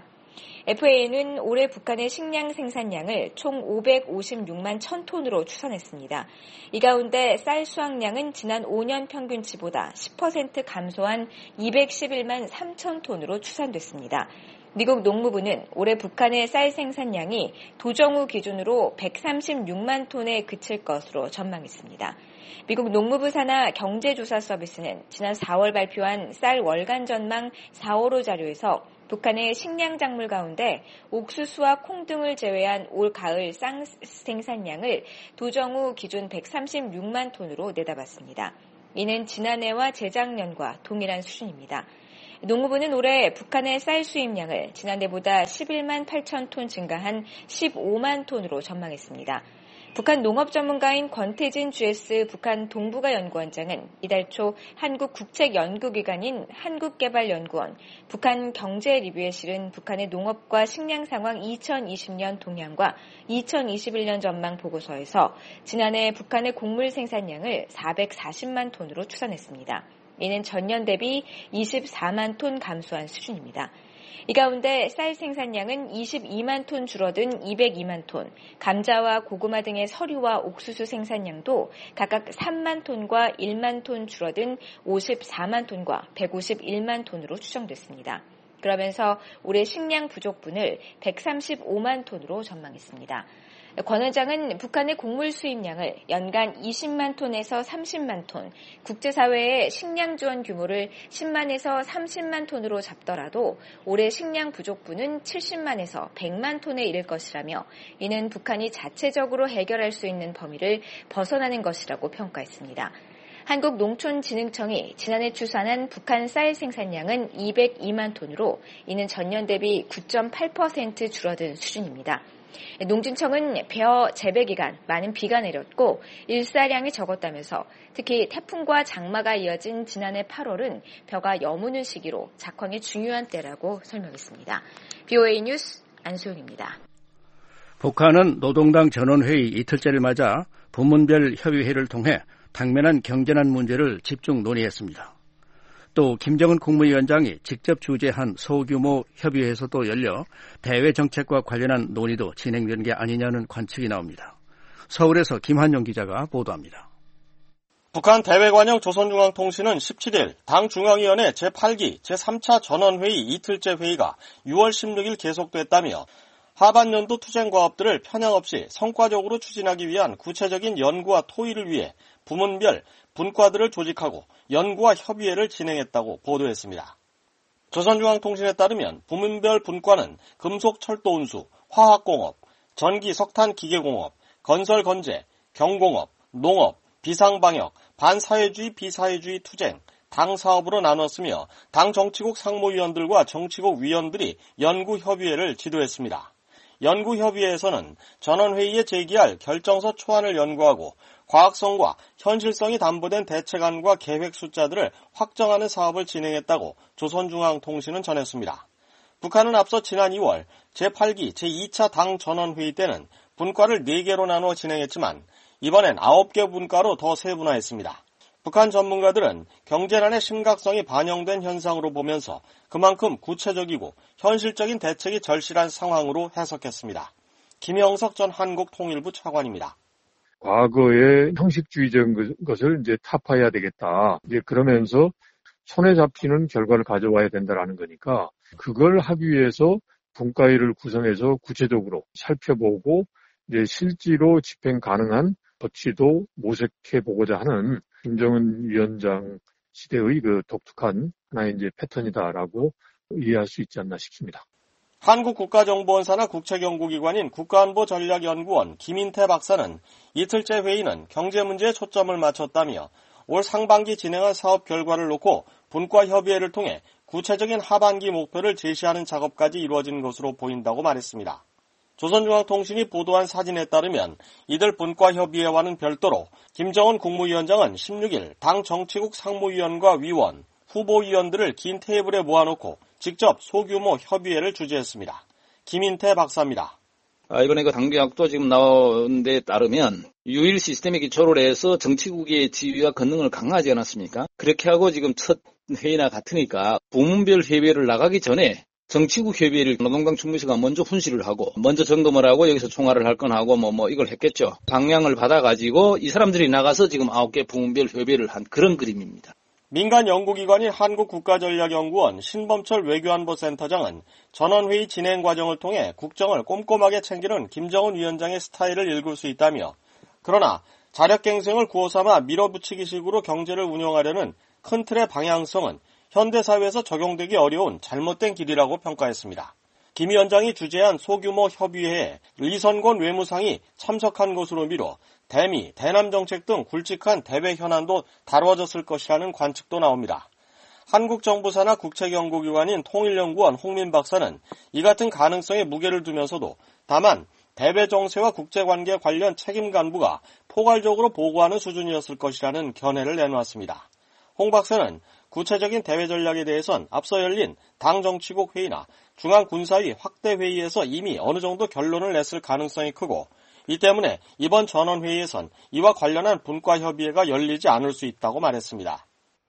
FAO는 올해 북한의 식량 생산량을 총 556만 1000톤으로 추산했습니다. 이 가운데 쌀 수확량은 지난 5년 평균치보다 10% 감소한 211만 3000톤으로 추산됐습니다. 미국 농무부는 올해 북한의 쌀 생산량이 도정후 기준으로 136만 톤에 그칠 것으로 전망했습니다. 미국 농무부 산하 경제조사 서비스는 지난 4월 발표한 쌀 월간 전망 4월호 자료에서 북한의 식량 작물 가운데 옥수수와 콩 등을 제외한 올 가을 쌀 생산량을 도정후 기준 136만 톤으로 내다봤습니다. 이는 지난해와 재작년과 동일한 수준입니다. 농무부는 올해 북한의 쌀 수입량을 지난해보다 11만 8천 톤 증가한 15만 톤으로 전망했습니다. 북한 농업 전문가인 권태진 GS 북한 동북아 연구원장은 이달 초 한국 국책연구기관인 한국개발연구원 북한 경제 리뷰에 실은 북한의 농업과 식량 상황 2020년 동향과 2021년 전망 보고서에서 지난해 북한의 곡물 생산량을 440만 톤으로 추산했습니다. 이는 전년 대비 24만 톤 감소한 수준입니다. 이 가운데 쌀 생산량은 22만 톤 줄어든 202만 톤, 감자와 고구마 등의 서류와 옥수수 생산량도 각각 3만 톤과 1만 톤 줄어든 54만 톤과 151만 톤으로 추정됐습니다. 그러면서 올해 식량 부족분을 135만 톤으로 전망했습니다. 권 원장은 북한의 곡물 수입량을 연간 20만 톤에서 30만 톤, 국제사회의 식량 지원 규모를 10만에서 30만 톤으로 잡더라도 올해 식량 부족분은 70만에서 100만 톤에 이를 것이라며 이는 북한이 자체적으로 해결할 수 있는 범위를 벗어나는 것이라고 평가했습니다. 한국농촌진흥청이 지난해 추산한 북한 쌀 생산량은 202만 톤으로 이는 전년 대비 9.8% 줄어든 수준입니다. 농진청은 벼 재배 기간 많은 비가 내렸고 일사량이 적었다면서 특히 태풍과 장마가 이어진 지난해 8월은 벼가 여무는 시기로 작황이 중요한 때라고 설명했습니다. BOA 뉴스 안소영입니다. 북한은 노동당 전원회의 이틀째를 맞아 부문별 협의회를 통해 당면한 경제난 문제를 집중 논의했습니다. 또 김정은 국무위원장이 직접 주재한 소규모 협의회에서도 열려 대외 정책과 관련한 논의도 진행되는 게 아니냐는 관측이 나옵니다. 서울에서 김한용 기자가 보도합니다. 북한 대외관영 조선중앙통신은 17일 당 중앙위원회 제8기 제3차 전원회의 이틀째 회의가 6월 16일 계속됐다며 하반년도 투쟁과업들을 편향 없이 성과적으로 추진하기 위한 구체적인 연구와 토의를 위해 부문별 분과들을 조직하고 연구와 협의회를 진행했다고 보도했습니다. 조선중앙통신에 따르면 부문별 분과는 금속 철도 운수, 화학공업, 전기 석탄 기계공업, 건설 건재, 경공업, 농업, 비상방역, 반사회주의 비사회주의 투쟁, 당 사업으로 나눴으며 당 정치국 상무위원들과 정치국 위원들이 연구협의회를 지도했습니다. 연구협의회에서는 전원회의에 제기할 결정서 초안을 연구하고 과학성과 현실성이 담보된 대책안과 계획 숫자들을 확정하는 사업을 진행했다고 조선중앙통신은 전했습니다. 북한은 앞서 지난 2월 제8기 제2차 당 전원회의 때는 분과를 4개로 나누어 진행했지만 이번엔 9개 분과로 더 세분화했습니다. 북한 전문가들은 경제난의 심각성이 반영된 현상으로 보면서 그만큼 구체적이고 현실적인 대책이 절실한 상황으로 해석했습니다. 김영석 전 한국통일부 차관입니다. 과거의 형식주의적인 것을 이제 타파해야 되겠다. 이제 그러면서 손에 잡히는 결과를 가져와야 된다라는 거니까 그걸 하기 위해서 분과회를 구성해서 구체적으로 살펴보고 이제 실제로 집행 가능한 조치도 모색해 보고자 하는 김정은 위원장 시대의 그 독특한 하나의 이제 패턴이다라고 이해할 수 있지 않나 싶습니다. 한국국가정보원사나 국책연구기관인 국가안보전략연구원 김인태 박사는 이틀째 회의는 경제 문제에 초점을 맞췄다며 올 상반기 진행한 사업 결과를 놓고 분과 협의회를 통해 구체적인 하반기 목표를 제시하는 작업까지 이루어진 것으로 보인다고 말했습니다. 조선중앙통신이 보도한 사진에 따르면 이들 분과 협의회와는 별도로 김정은 국무위원장은 16일 당 정치국 상무위원과 위원, 후보위원들을 긴 테이블에 모아놓고 직접 소규모 협의회를 주재했습니다. 김인태 박사입니다. 이번에 그 당규약도 지금 나온 데 따르면 유일 시스템에 기초로 해서 정치국의 지위와 권능을 강화하지 않았습니까? 그렇게 하고 지금 첫 회의나 같으니까 부문별 협의회를 나가기 전에 정치국 협의회를 노동당 총무실가 먼저 훈시를 하고 먼저 점검을 하고 여기서 총괄을 할 건 하고 뭐 이걸 했겠죠. 방향을 받아가지고 이 사람들이 나가서 지금 9개 부문별 협의회를 한 그런 그림입니다. 민간 연구기관인 한국국가전략연구원 신범철 외교안보센터장은 전원회의 진행 과정을 통해 국정을 꼼꼼하게 챙기는 김정은 위원장의 스타일을 읽을 수 있다며 그러나 자력갱생을 구호삼아 밀어붙이기식으로 경제를 운영하려는 큰 틀의 방향성은 현대사회에서 적용되기 어려운 잘못된 길이라고 평가했습니다. 김 위원장이 주재한 소규모 협의회에 리선권 외무상이 참석한 것으로 미뤄 대미, 대남 정책 등 굵직한 대외 현안도 다뤄졌을 것이라는 관측도 나옵니다. 한국정부사나 국책연구기관인 통일연구원 홍민 박사는 이 같은 가능성에 무게를 두면서도 다만 대외 정세와 국제관계 관련 책임 간부가 포괄적으로 보고하는 수준이었을 것이라는 견해를 내놓았습니다. 홍 박사는 구체적인 대외 전략에 대해선 앞서 열린 당 정치국 회의나 중앙군사위 확대 회의에서 이미 어느 정도 결론을 냈을 가능성이 크고 이 때문에 이번 전원회의에선 이와 관련한 분과 협의회가 열리지 않을 수 있다고 말했습니다.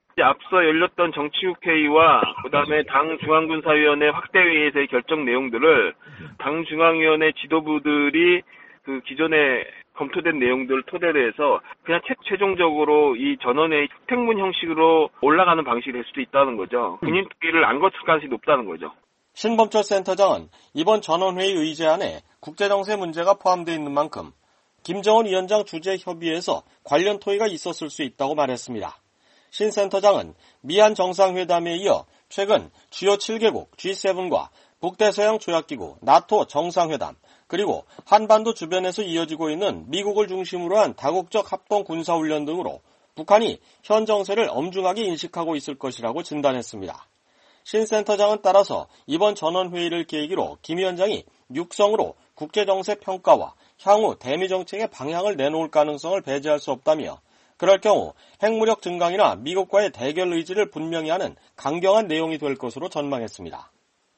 앞서 열렸던 정치국회의와 그다음에 당 중앙군사위원회 확대회의에서의 결정 내용들을 당 중앙위원회 지도부들이 그 기존에 검토된 내용들을 토대로 해서 그냥 최종적으로 이 전원회의 특tek문 형식으로 올라가는 방식이 될 수도 있다는 거죠. 근인특위를 안 거칠 가능성이 높다는 거죠. 신범철 센터장은 이번 전원회의 의제안에 국제정세 문제가 포함되어 있는 만큼 김정은 위원장 주재 협의회에서 관련 토의가 있었을 수 있다고 말했습니다. 신 센터장은 미한 정상회담에 이어 최근 주요 7개국 G7과 북대서양 조약기구 나토 정상회담 그리고 한반도 주변에서 이어지고 있는 미국을 중심으로 한 다국적 합동 군사훈련 등으로 북한이 현 정세를 엄중하게 인식하고 있을 것이라고 진단했습니다. 신 센터장은 따라서 이번 전원회의를 계기로 김 위원장이 육성으로 국제정세 평가와 향후 대미정책의 방향을 내놓을 가능성을 배제할 수 없다며 그럴 경우 핵무력 증강이나 미국과의 대결 의지를 분명히 하는 강경한 내용이 될 것으로 전망했습니다.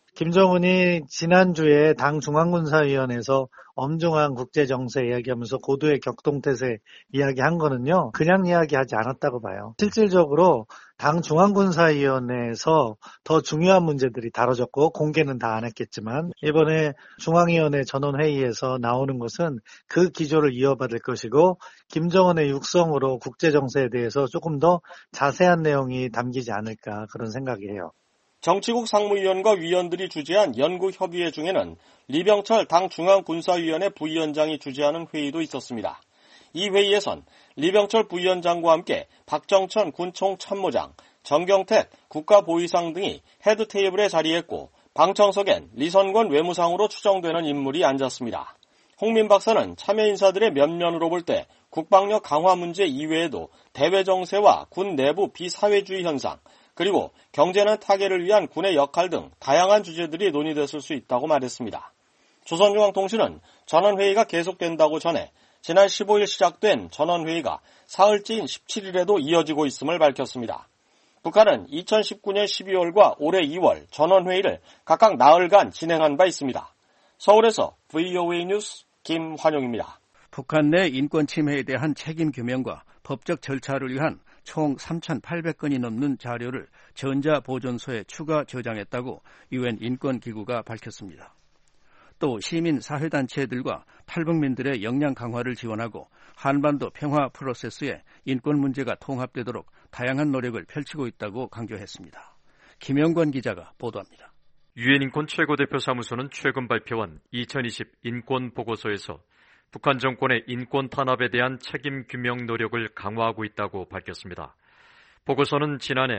김정은이 지난주에 당 중앙군사위원회에서 엄중한 국제정세 이야기하면서 고도의 격동태세 이야기한 거는요. 그냥 이야기하지 않았다고 봐요. 실질적으로 당 중앙군사위원회에서 더 중요한 문제들이 다뤄졌고 공개는 다 안 했겠지만 이번에 중앙위원회 전원회의에서 나오는 것은 그 기조를 이어받을 것이고 김정은의 육성으로 국제정세에 대해서 조금 더 자세한 내용이 담기지 않을까 그런 생각이에요. 정치국 상무위원과 위원들이 주재한 연구협의회 중에는 리병철 당 중앙군사위원회 부위원장이 주재하는 회의도 있었습니다. 이 회의에선 리병철 부위원장과 함께 박정천 군총참모장, 정경택 국가보위상 등이 헤드테이블에 자리했고 방청석엔 리선권 외무상으로 추정되는 인물이 앉았습니다. 홍민 박사는 참여 인사들의 면면으로 볼 때 국방력 강화 문제 이외에도 대외 정세와 군 내부 비사회주의 현상, 그리고 경제난 타개를 위한 군의 역할 등 다양한 주제들이 논의됐을 수 있다고 말했습니다. 조선중앙통신은 전원회의가 계속된다고 전해 지난 15일 시작된 전원회의가 사흘째인 17일에도 이어지고 있음을 밝혔습니다. 북한은 2019년 12월과 올해 2월 전원회의를 각각 나흘간 진행한 바 있습니다. 서울에서 VOA 뉴스 김환용입니다. 북한 내 인권 침해에 대한 책임 규명과 법적 절차를 위한 총 3,800건이 넘는 자료를 전자보존소에 추가 저장했다고 UN 인권기구가 밝혔습니다. 또 시민사회단체들과 탈북민들의 역량 강화를 지원하고 한반도 평화 프로세스에 인권 문제가 통합되도록 다양한 노력을 펼치고 있다고 강조했습니다. 김영권 기자가 보도합니다. 유엔 인권 최고대표 사무소는 최근 발표한 2020 인권 보고서에서 북한 정권의 인권 탄압에 대한 책임 규명 노력을 강화하고 있다고 밝혔습니다. 보고서는 지난해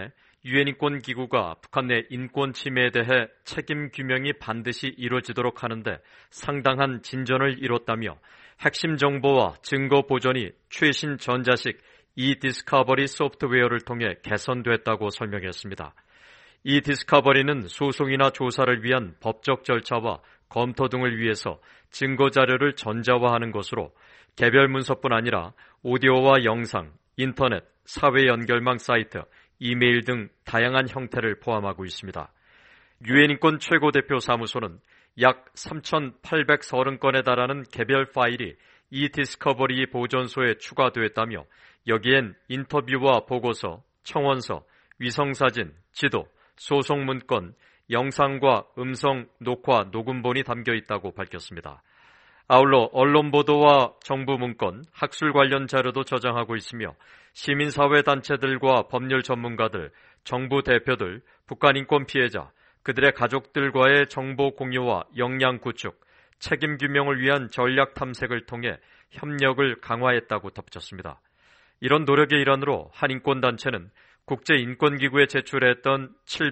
유엔 인권기구가 북한 내 인권 침해에 대해 책임 규명이 반드시 이루어지도록 하는데 상당한 진전을 이뤘다며 핵심 정보와 증거 보존이 최신 전자식 이디스커버리 소프트웨어를 통해 개선됐다고 설명했습니다. 이디스커버리는 소송이나 조사를 위한 법적 절차와 검토 등을 위해서 증거 자료를 전자화하는 것으로 개별 문서뿐 아니라 오디오와 영상, 인터넷, 사회 연결망 사이트, 이메일 등 다양한 형태를 포함하고 있습니다. 유엔 인권 최고대표 사무소는 약 3,830건에 달하는 개별 파일이 이디스커버리 보존소에 추가되었다며 여기엔 인터뷰와 보고서, 청원서, 위성사진, 지도, 소송 문건, 영상과 음성, 녹화, 녹음본이 담겨 있다고 밝혔습니다. 아울러 언론 보도와 정부 문건, 학술 관련 자료도 저장하고 있으며 시민사회 단체들과 법률 전문가들, 정부 대표들, 북한 인권 피해자, 그들의 가족들과의 정보 공유와 역량 구축, 책임 규명을 위한 전략 탐색을 통해 협력을 강화했다고 덧붙였습니다. 이런 노력의 일환으로 한 인권단체는 국제인권기구에 제출했던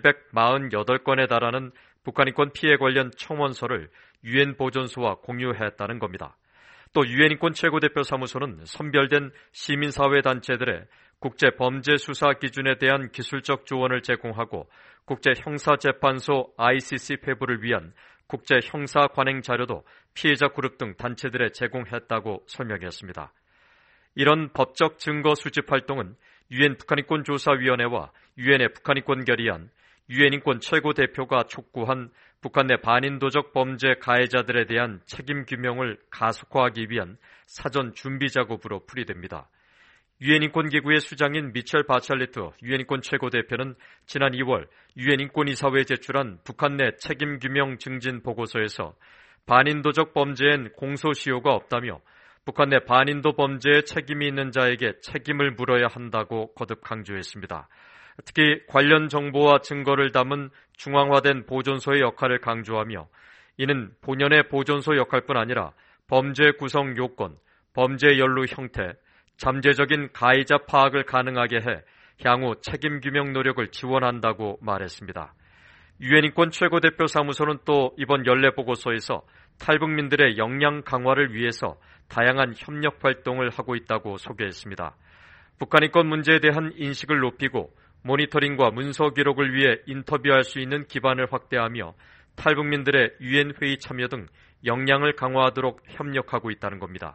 748건에 달하는 북한 인권 피해 관련 청원서를 유엔 보존소와 공유했다는 겁니다. 또 유엔 인권 최고대표 사무소는 선별된 시민사회 단체들의 국제범죄수사 기준에 대한 기술적 조언을 제공하고 국제형사재판소 ICC 회부를 위한 국제형사관행 자료도 피해자 그룹 등 단체들에 제공했다고 설명했습니다. 이런 법적 증거 수집 활동은 유엔 북한인권조사위원회와 유엔의 북한인권 결의안, 유엔 인권 최고대표가 촉구한 북한 내 반인도적 범죄 가해자들에 대한 책임 규명을 가속화하기 위한 사전 준비 작업으로 풀이됩니다. 유엔 인권기구의 수장인 미첼 바찰리트 유엔 인권 최고대표는 지난 2월 유엔 인권이사회에 제출한 북한 내 책임 규명 증진 보고서에서 반인도적 범죄엔 공소시효가 없다며 북한 내 반인도 범죄에 책임이 있는 자에게 책임을 물어야 한다고 거듭 강조했습니다. 특히 관련 정보와 증거를 담은 중앙화된 보존소의 역할을 강조하며 이는 본연의 보존소 역할뿐 아니라 범죄 구성 요건, 범죄 연루 형태, 잠재적인 가해자 파악을 가능하게 해 향후 책임 규명 노력을 지원한다고 말했습니다. 유엔 인권 최고대표 사무소는 또 이번 연례 보고서에서 탈북민들의 역량 강화를 위해서 다양한 협력 활동을 하고 있다고 소개했습니다. 북한 인권 문제에 대한 인식을 높이고 모니터링과 문서 기록을 위해 인터뷰할 수 있는 기반을 확대하며 탈북민들의 유엔 회의 참여 등 역량을 강화하도록 협력하고 있다는 겁니다.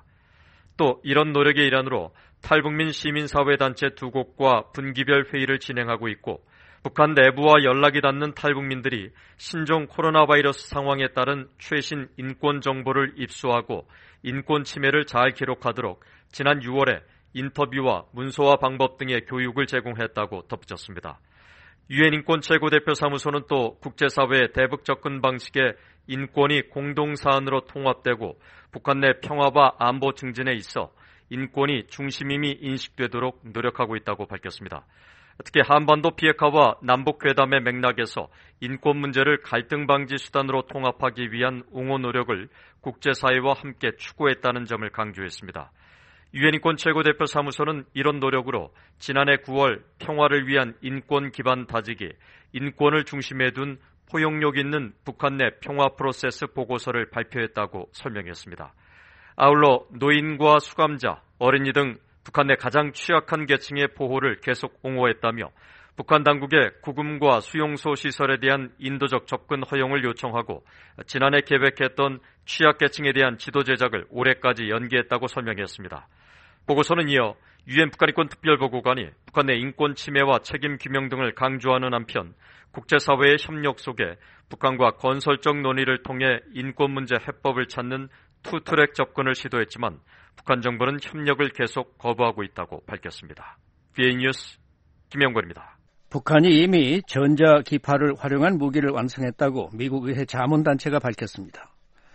또 이런 노력의 일환으로 탈북민 시민사회단체 2곳과 분기별 회의를 진행하고 있고 북한 내부와 연락이 닿는 탈북민들이 신종 코로나 바이러스 상황에 따른 최신 인권 정보를 입수하고 인권 침해를 잘 기록하도록 지난 6월에 인터뷰와 문서화 방법 등의 교육을 제공했다고 덧붙였습니다. 유엔 인권 최고대표 사무소는 또 국제사회의 대북 접근 방식에 인권이 공동사안으로 통합되고 북한 내 평화와 안보 증진에 있어 인권이 중심임이 인식되도록 노력하고 있다고 밝혔습니다. 특히 한반도 비핵화와 남북회담의 맥락에서 인권 문제를 갈등 방지 수단으로 통합하기 위한 옹호 노력을 국제사회와 함께 추구했다는 점을 강조했습니다. 유엔 인권 최고대표 사무소는 이런 노력으로 지난해 9월 평화를 위한 인권 기반 다지기, 인권을 중심에 둔 포용력 있는 북한 내 평화 프로세스 보고서를 발표했다고 설명했습니다. 아울러 노인과 수감자, 어린이 등 북한 내 가장 취약한 계층의 보호를 계속 옹호했다며 북한 당국의 구금과 수용소 시설에 대한 인도적 접근 허용을 요청하고 지난해 계획했던 취약계층에 대한 지도 제작을 올해까지 연기했다고 설명했습니다. 보고서는 이어 유엔 북한인권 특별보고관이 북한 내 인권 침해와 책임 규명 등을 강조하는 한편 국제사회의 협력 속에 북한과 건설적 논의를 통해 인권 문제 해법을 찾는 투트랙 접근을 시도했지만 북한 정부는 협력을 계속 거부하고 있다고 밝혔습니다. BA 뉴스 김영권입니다. 북한이 이미 전자기파를 활용한 무기를 완성했다고 미국 의회 자문단체가 밝혔습니다.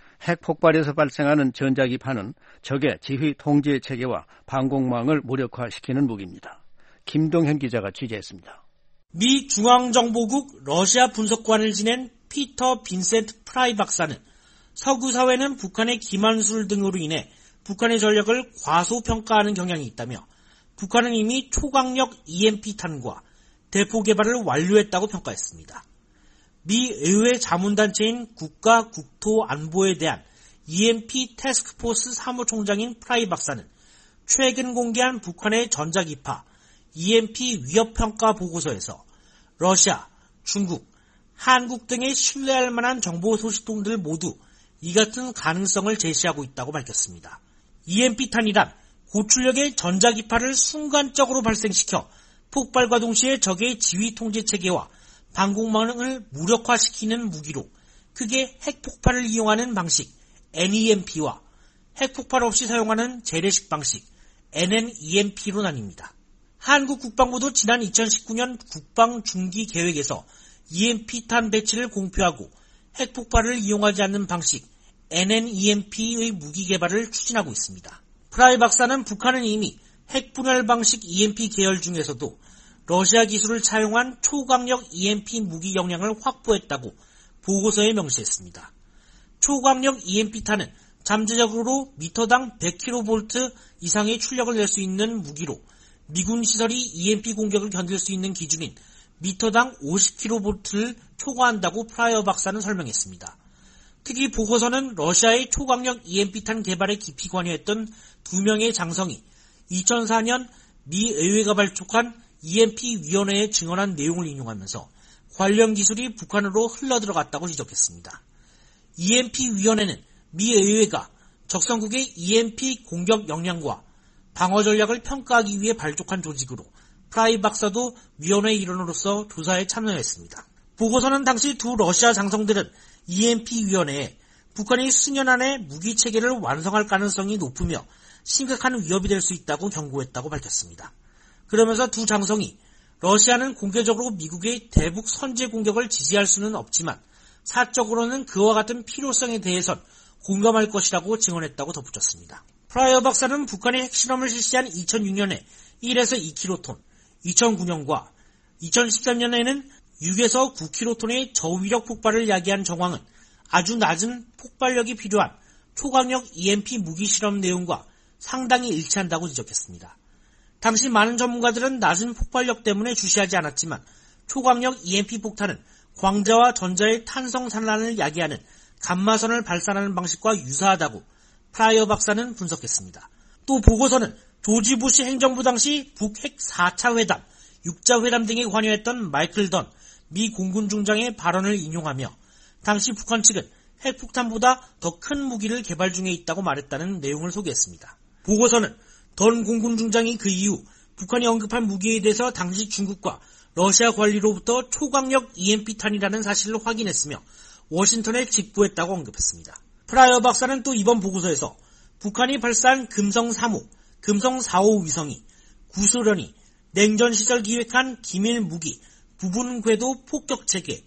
핵 폭발에서 발생하는 전자기파는 적의 지휘 통제 체계와 방공망을 무력화시키는 무기입니다. 김동현 기자가 취재했습니다. 미 중앙정보국 러시아 분석관을 지낸 피터 빈센트 프라이 박사는 서구 사회는 북한의 기만술 등으로 인해 북한의 전력을 과소평가하는 경향이 있다며 북한은 이미 초강력 EMP탄과 대포 개발을 완료했다고 평가했습니다. 미 의회 자문단체인 국가국토안보에 대한 EMP 태스크포스 사무총장인 프라이 박사는 최근 공개한 북한의 전자기파 EMP 위협평가 보고서에서 러시아, 중국, 한국 등의 신뢰할 만한 정보 소식통들 모두 이 같은 가능성을 제시하고 있다고 밝혔습니다. EMP탄이란 고출력의 전자기파를 순간적으로 발생시켜 폭발과 동시에 적의 지휘 통제 체계와 방공망을 무력화시키는 무기로 크게 핵폭발을 이용하는 방식 NEMP와 핵폭발 없이 사용하는 재래식 방식 NNEMP로 나뉩니다. 한국 국방부도 지난 2019년 국방중기계획에서 EMP탄 배치를 공표하고 핵폭발을 이용하지 않는 방식 NNEMP의 무기 개발을 추진하고 있습니다. 프라이 박사는 북한은 이미 핵분열 방식 EMP 계열 중에서도 러시아 기술을 차용한 초강력 EMP 무기 역량을 확보했다고 보고서에 명시했습니다. 초강력 EMP탄은 잠재적으로 미터당 100kV 이상의 출력을 낼 수 있는 무기로 미군 시설이 EMP 공격을 견딜 수 있는 기준인 미터당 50kV를 초과한다고 프라이어 박사는 설명했습니다. 특히 보고서는 러시아의 초강력 EMP탄 개발에 깊이 관여했던 2명의 장성이 2004년 미 의회가 발족한 EMP위원회에 증언한 내용을 인용하면서 관련 기술이 북한으로 흘러들어갔다고 지적했습니다. EMP위원회는 미 의회가 적성국의 EMP 공격 역량과 방어 전략을 평가하기 위해 발족한 조직으로 프라이 박사도 위원회 일원으로서 조사에 참여했습니다. 보고서는 당시 두 러시아 장성들은 EMP위원회에 북한이 수년 안에 무기체계를 완성할 가능성이 높으며 심각한 위협이 될 수 있다고 경고했다고 밝혔습니다. 그러면서 두 장성이 러시아는 공개적으로 미국의 대북 선제 공격을 지지할 수는 없지만 사적으로는 그와 같은 필요성에 대해선 공감할 것이라고 증언했다고 덧붙였습니다. 프라이어 박사는 북한의 핵실험을 실시한 2006년에 1에서 2kT, 2009년과 2013년에는 6에서 9kT의 저위력 폭발을 야기한 정황은 아주 낮은 폭발력이 필요한 초강력 EMP 무기 실험 내용과 상당히 일치한다고 지적했습니다. 당시 많은 전문가들은 낮은 폭발력 때문에 주시하지 않았지만 초강력 EMP 폭탄은 광자와 전자의 탄성 산란을 야기하는 감마선을 발산하는 방식과 유사하다고 프라이어 박사는 분석했습니다. 또 보고서는 조지 부시 행정부 당시 북핵 4차 회담, 6자 회담 등에 관여했던 마이클 던 미 공군 중장의 발언을 인용하며 당시 북한 측은 핵폭탄보다 더 큰 무기를 개발 중에 있다고 말했다는 내용을 소개했습니다. 보고서는 던 공군 중장이 그 이후 북한이 언급한 무기에 대해서 당시 중국과 러시아 관리로부터 초강력 EMP탄이라는 사실을 확인했으며 워싱턴에 직보했다고 언급했습니다. 프라이어 박사는 또 이번 보고서에서 북한이 발사한 금성 3호, 금성 4호 위성이 구소련이 냉전 시절 기획한 기밀 무기 부분 궤도 폭격 체계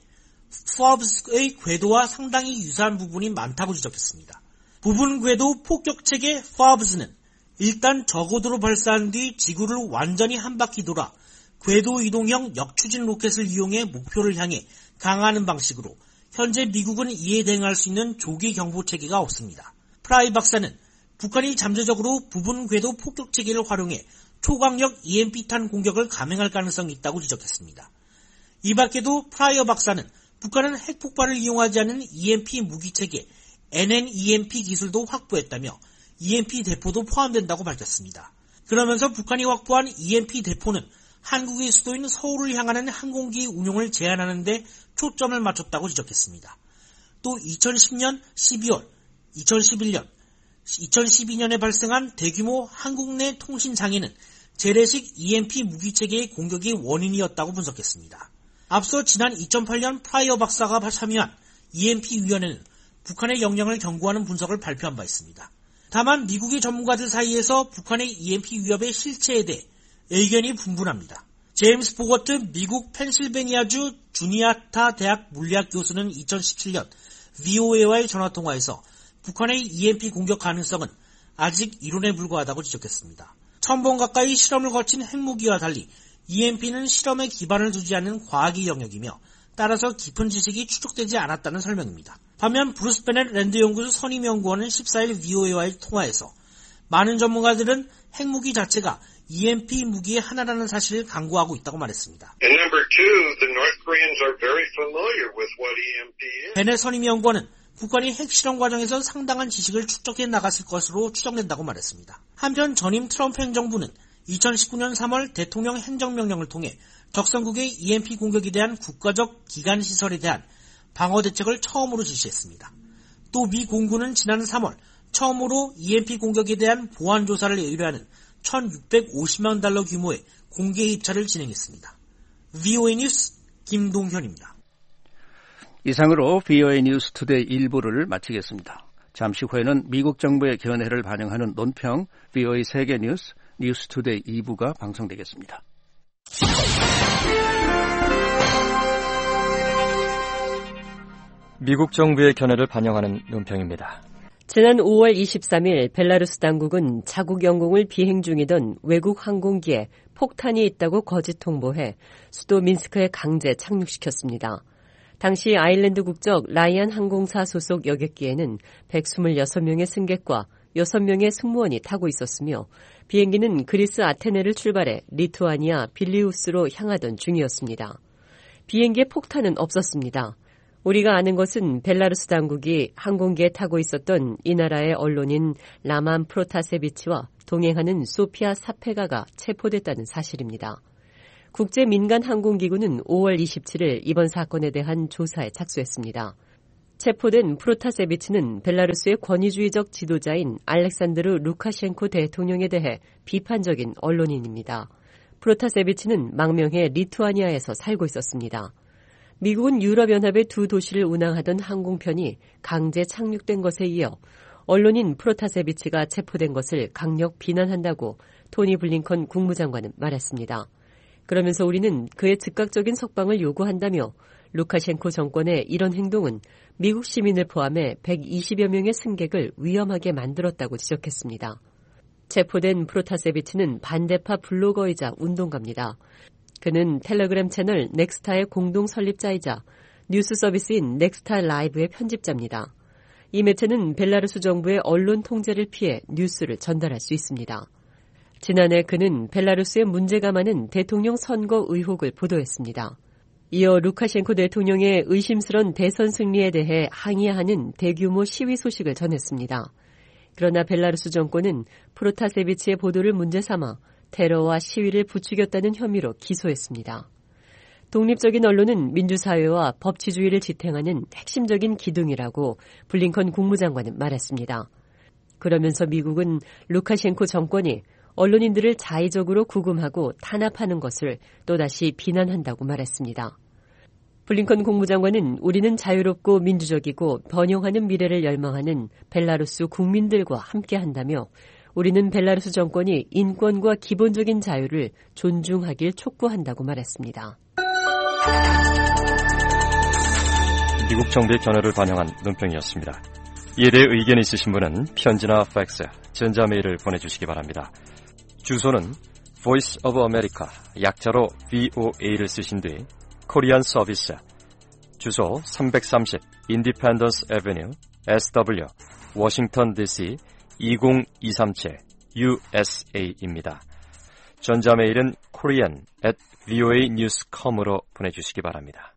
FOBS의 궤도와 상당히 유사한 부분이 많다고 지적했습니다. 부분 궤도 폭격 체계 FOBS는 일단 저고도로 발사한 뒤 지구를 완전히 한 바퀴 돌아 궤도 이동형 역추진 로켓을 이용해 목표를 향해 강화하는 방식으로 현재 미국은 이에 대응할 수 있는 조기 경보 체계가 없습니다. 프라이 박사는 북한이 잠재적으로 부분 궤도 폭격 체계를 활용해 초강력 EMP탄 공격을 감행할 가능성이 있다고 지적했습니다. 이 밖에도 프라이어 박사는 북한은 핵폭발을 이용하지 않은 EMP 무기체계 NNEMP 기술도 확보했다며 EMP 대포도 포함된다고 밝혔습니다. 그러면서 북한이 확보한 EMP 대포는 한국의 수도인 서울을 향하는 항공기 운용을 제한하는 데 초점을 맞췄다고 지적했습니다. 또 2010년 12월, 2011년, 2012년에 발생한 대규모 한국 내 통신 장애는 재래식 EMP 무기체계의 공격이 원인이었다고 분석했습니다. 앞서 지난 2008년 프라이어 박사가 참여한 EMP위원회는 북한의 역량을 경고하는 분석을 발표한 바 있습니다. 다만 미국의 전문가들 사이에서 북한의 EMP 위협의 실체에 대해 의견이 분분합니다. 제임스 보거트 미국 펜실베니아주 주니아타 대학 물리학 교수는 2017년 VOA와의 전화통화에서 북한의 EMP 공격 가능성은 아직 이론에 불과하다고 지적했습니다. 1000번 가까이 실험을 거친 핵무기와 달리 EMP는 실험에 기반을 두지 않는 과학의 영역이며 따라서 깊은 지식이 축적되지 않았다는 설명입니다. 반면 브루스 베넷 랜드 연구소 선임 연구원은 14일 VOA와의 통화에서 많은 전문가들은 핵무기 자체가 EMP 무기의 하나라는 사실을 강구하고 있다고 말했습니다. And number two, the North Koreans are very familiar with what EMP is. 베넷 선임위원관은 북한이 핵실험 과정에서 상당한 지식을 축적해 나갔을 것으로 추정된다고 말했습니다. 한편 전임 트럼프 행정부는 2019년 3월 대통령 행정명령을 통해 적성국의 EMP 공격에 대한 국가적 기간시설에 대한 방어 대책을 처음으로 지시했습니다. 또 미 공군은 지난 3월 처음으로 EMP 공격에 대한 보안 조사를 의뢰하는 1,650만 달러 규모의 공개 입찰을 진행했습니다. VOA 뉴스 김동현입니다. 이상으로 VOA 뉴스 투데이 1부를 마치겠습니다. 잠시 후에는 미국 정부의 견해를 반영하는 논평 VOA 세계 뉴스 뉴스 투데이 2부가 방송되겠습니다. 미국 정부의 견해를 반영하는 논평입니다. 지난 5월 23일 벨라루스 당국은 자국 영공을 비행 중이던 외국 항공기에 폭탄이 있다고 거짓 통보해 수도 민스크에 강제 착륙시켰습니다. 당시 아일랜드 국적 라이안 항공사 소속 여객기에는 126명의 승객과 6명의 승무원이 타고 있었으며 비행기는 그리스 아테네를 출발해 리투아니아 빌리우스로 향하던 중이었습니다. 비행기에 폭탄은 없었습니다. 우리가 아는 것은 벨라루스 당국이 항공기에 타고 있었던 이 나라의 언론인 라만 프로타세비치와 동행하는 소피아 사페가가 체포됐다는 사실입니다. 국제민간항공기구는 5월 27일 이번 사건에 대한 조사에 착수했습니다. 체포된 프로타세비치는 벨라루스의 권위주의적 지도자인 알렉산드르 루카셴코 대통령에 대해 비판적인 언론인입니다. 프로타세비치는 망명해 리투아니아에서 살고 있었습니다. 미국은 유럽연합의 두 도시를 운항하던 항공편이 강제 착륙된 것에 이어 언론인 프로타세비치가 체포된 것을 강력 비난한다고 토니 블링컨 국무장관은 말했습니다. 그러면서 우리는 그의 즉각적인 석방을 요구한다며 루카셴코 정권의 이런 행동은 미국 시민을 포함해 120여 명의 승객을 위험하게 만들었다고 지적했습니다. 체포된 프로타세비치는 반대파 블로거이자 운동가입니다. 그는 텔레그램 채널 넥스타의 공동 설립자이자 뉴스 서비스인 넥스타 라이브의 편집자입니다. 이 매체는 벨라루스 정부의 언론 통제를 피해 뉴스를 전달할 수 있습니다. 지난해 그는 벨라루스의 문제가 많은 대통령 선거 의혹을 보도했습니다. 이어 루카셴코 대통령의 의심스런 대선 승리에 대해 항의하는 대규모 시위 소식을 전했습니다. 그러나 벨라루스 정권은 프로타세비치의 보도를 문제 삼아 테러와 시위를 부추겼다는 혐의로 기소했습니다. 독립적인 언론은 민주사회와 법치주의를 지탱하는 핵심적인 기둥이라고 블링컨 국무장관은 말했습니다. 그러면서 미국은 루카셴코 정권이 언론인들을 자의적으로 구금하고 탄압하는 것을 또다시 비난한다고 말했습니다. 블링컨 국무장관은 우리는 자유롭고 민주적이고 번영하는 미래를 열망하는 벨라루스 국민들과 함께한다며 우리는 벨라루스 정권이 인권과 기본적인 자유를 존중하길 촉구한다고 말했습니다. 미국 정부의 견해를 반영한 논평이었습니다. 이에 대해 의견이 있으신 분은 편지나 팩스, 전자메일을 보내주시기 바랍니다. 주소는 Voice of America, 약자로 VOA를 쓰신 뒤 코리안 서비스, 주소 330 Independence Avenue, SW, 워싱턴 DC 20237 USA입니다. 전자메일은 korean@voanews.com으로 보내주시기 바랍니다.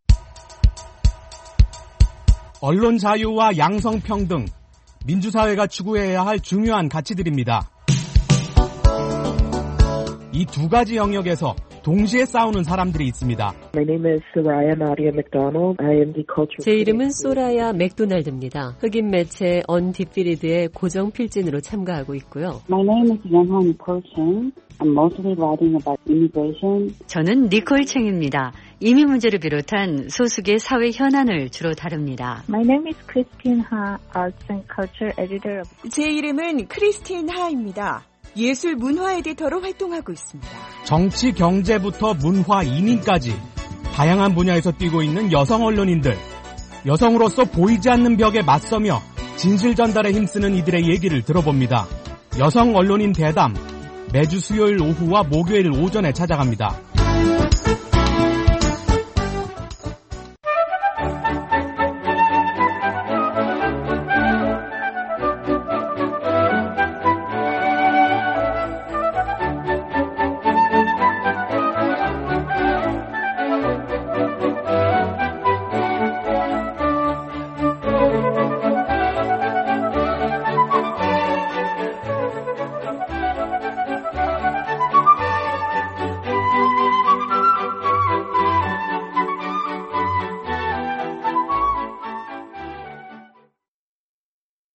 언론 자유와 양성평등, 민주사회가 추구해야 할 중요한 가치들입니다. 이 두 가지 영역에서 동시에 싸우는 사람들이 있습니다. 제 이름은 소라야 맥도날드입니다. 흑인 매체 언디피리드의 고정 필진으로 참가하고 있고요. 저는 니콜 챙입니다. 이민 문제를 비롯한 소수의 사회 현안을 주로 다룹니다. 제 이름은 크리스틴 하입니다. 예술 문화 에디터로 활동하고 있습니다. 정치, 경제부터 문화, 이민까지 다양한 분야에서 뛰고 있는 여성 언론인들, 여성으로서 보이지 않는 벽에 맞서며 진실 전달에 힘쓰는 이들의 얘기를 들어봅니다. 여성 언론인 대담, 매주 수요일 오후와 목요일 오전에 찾아갑니다.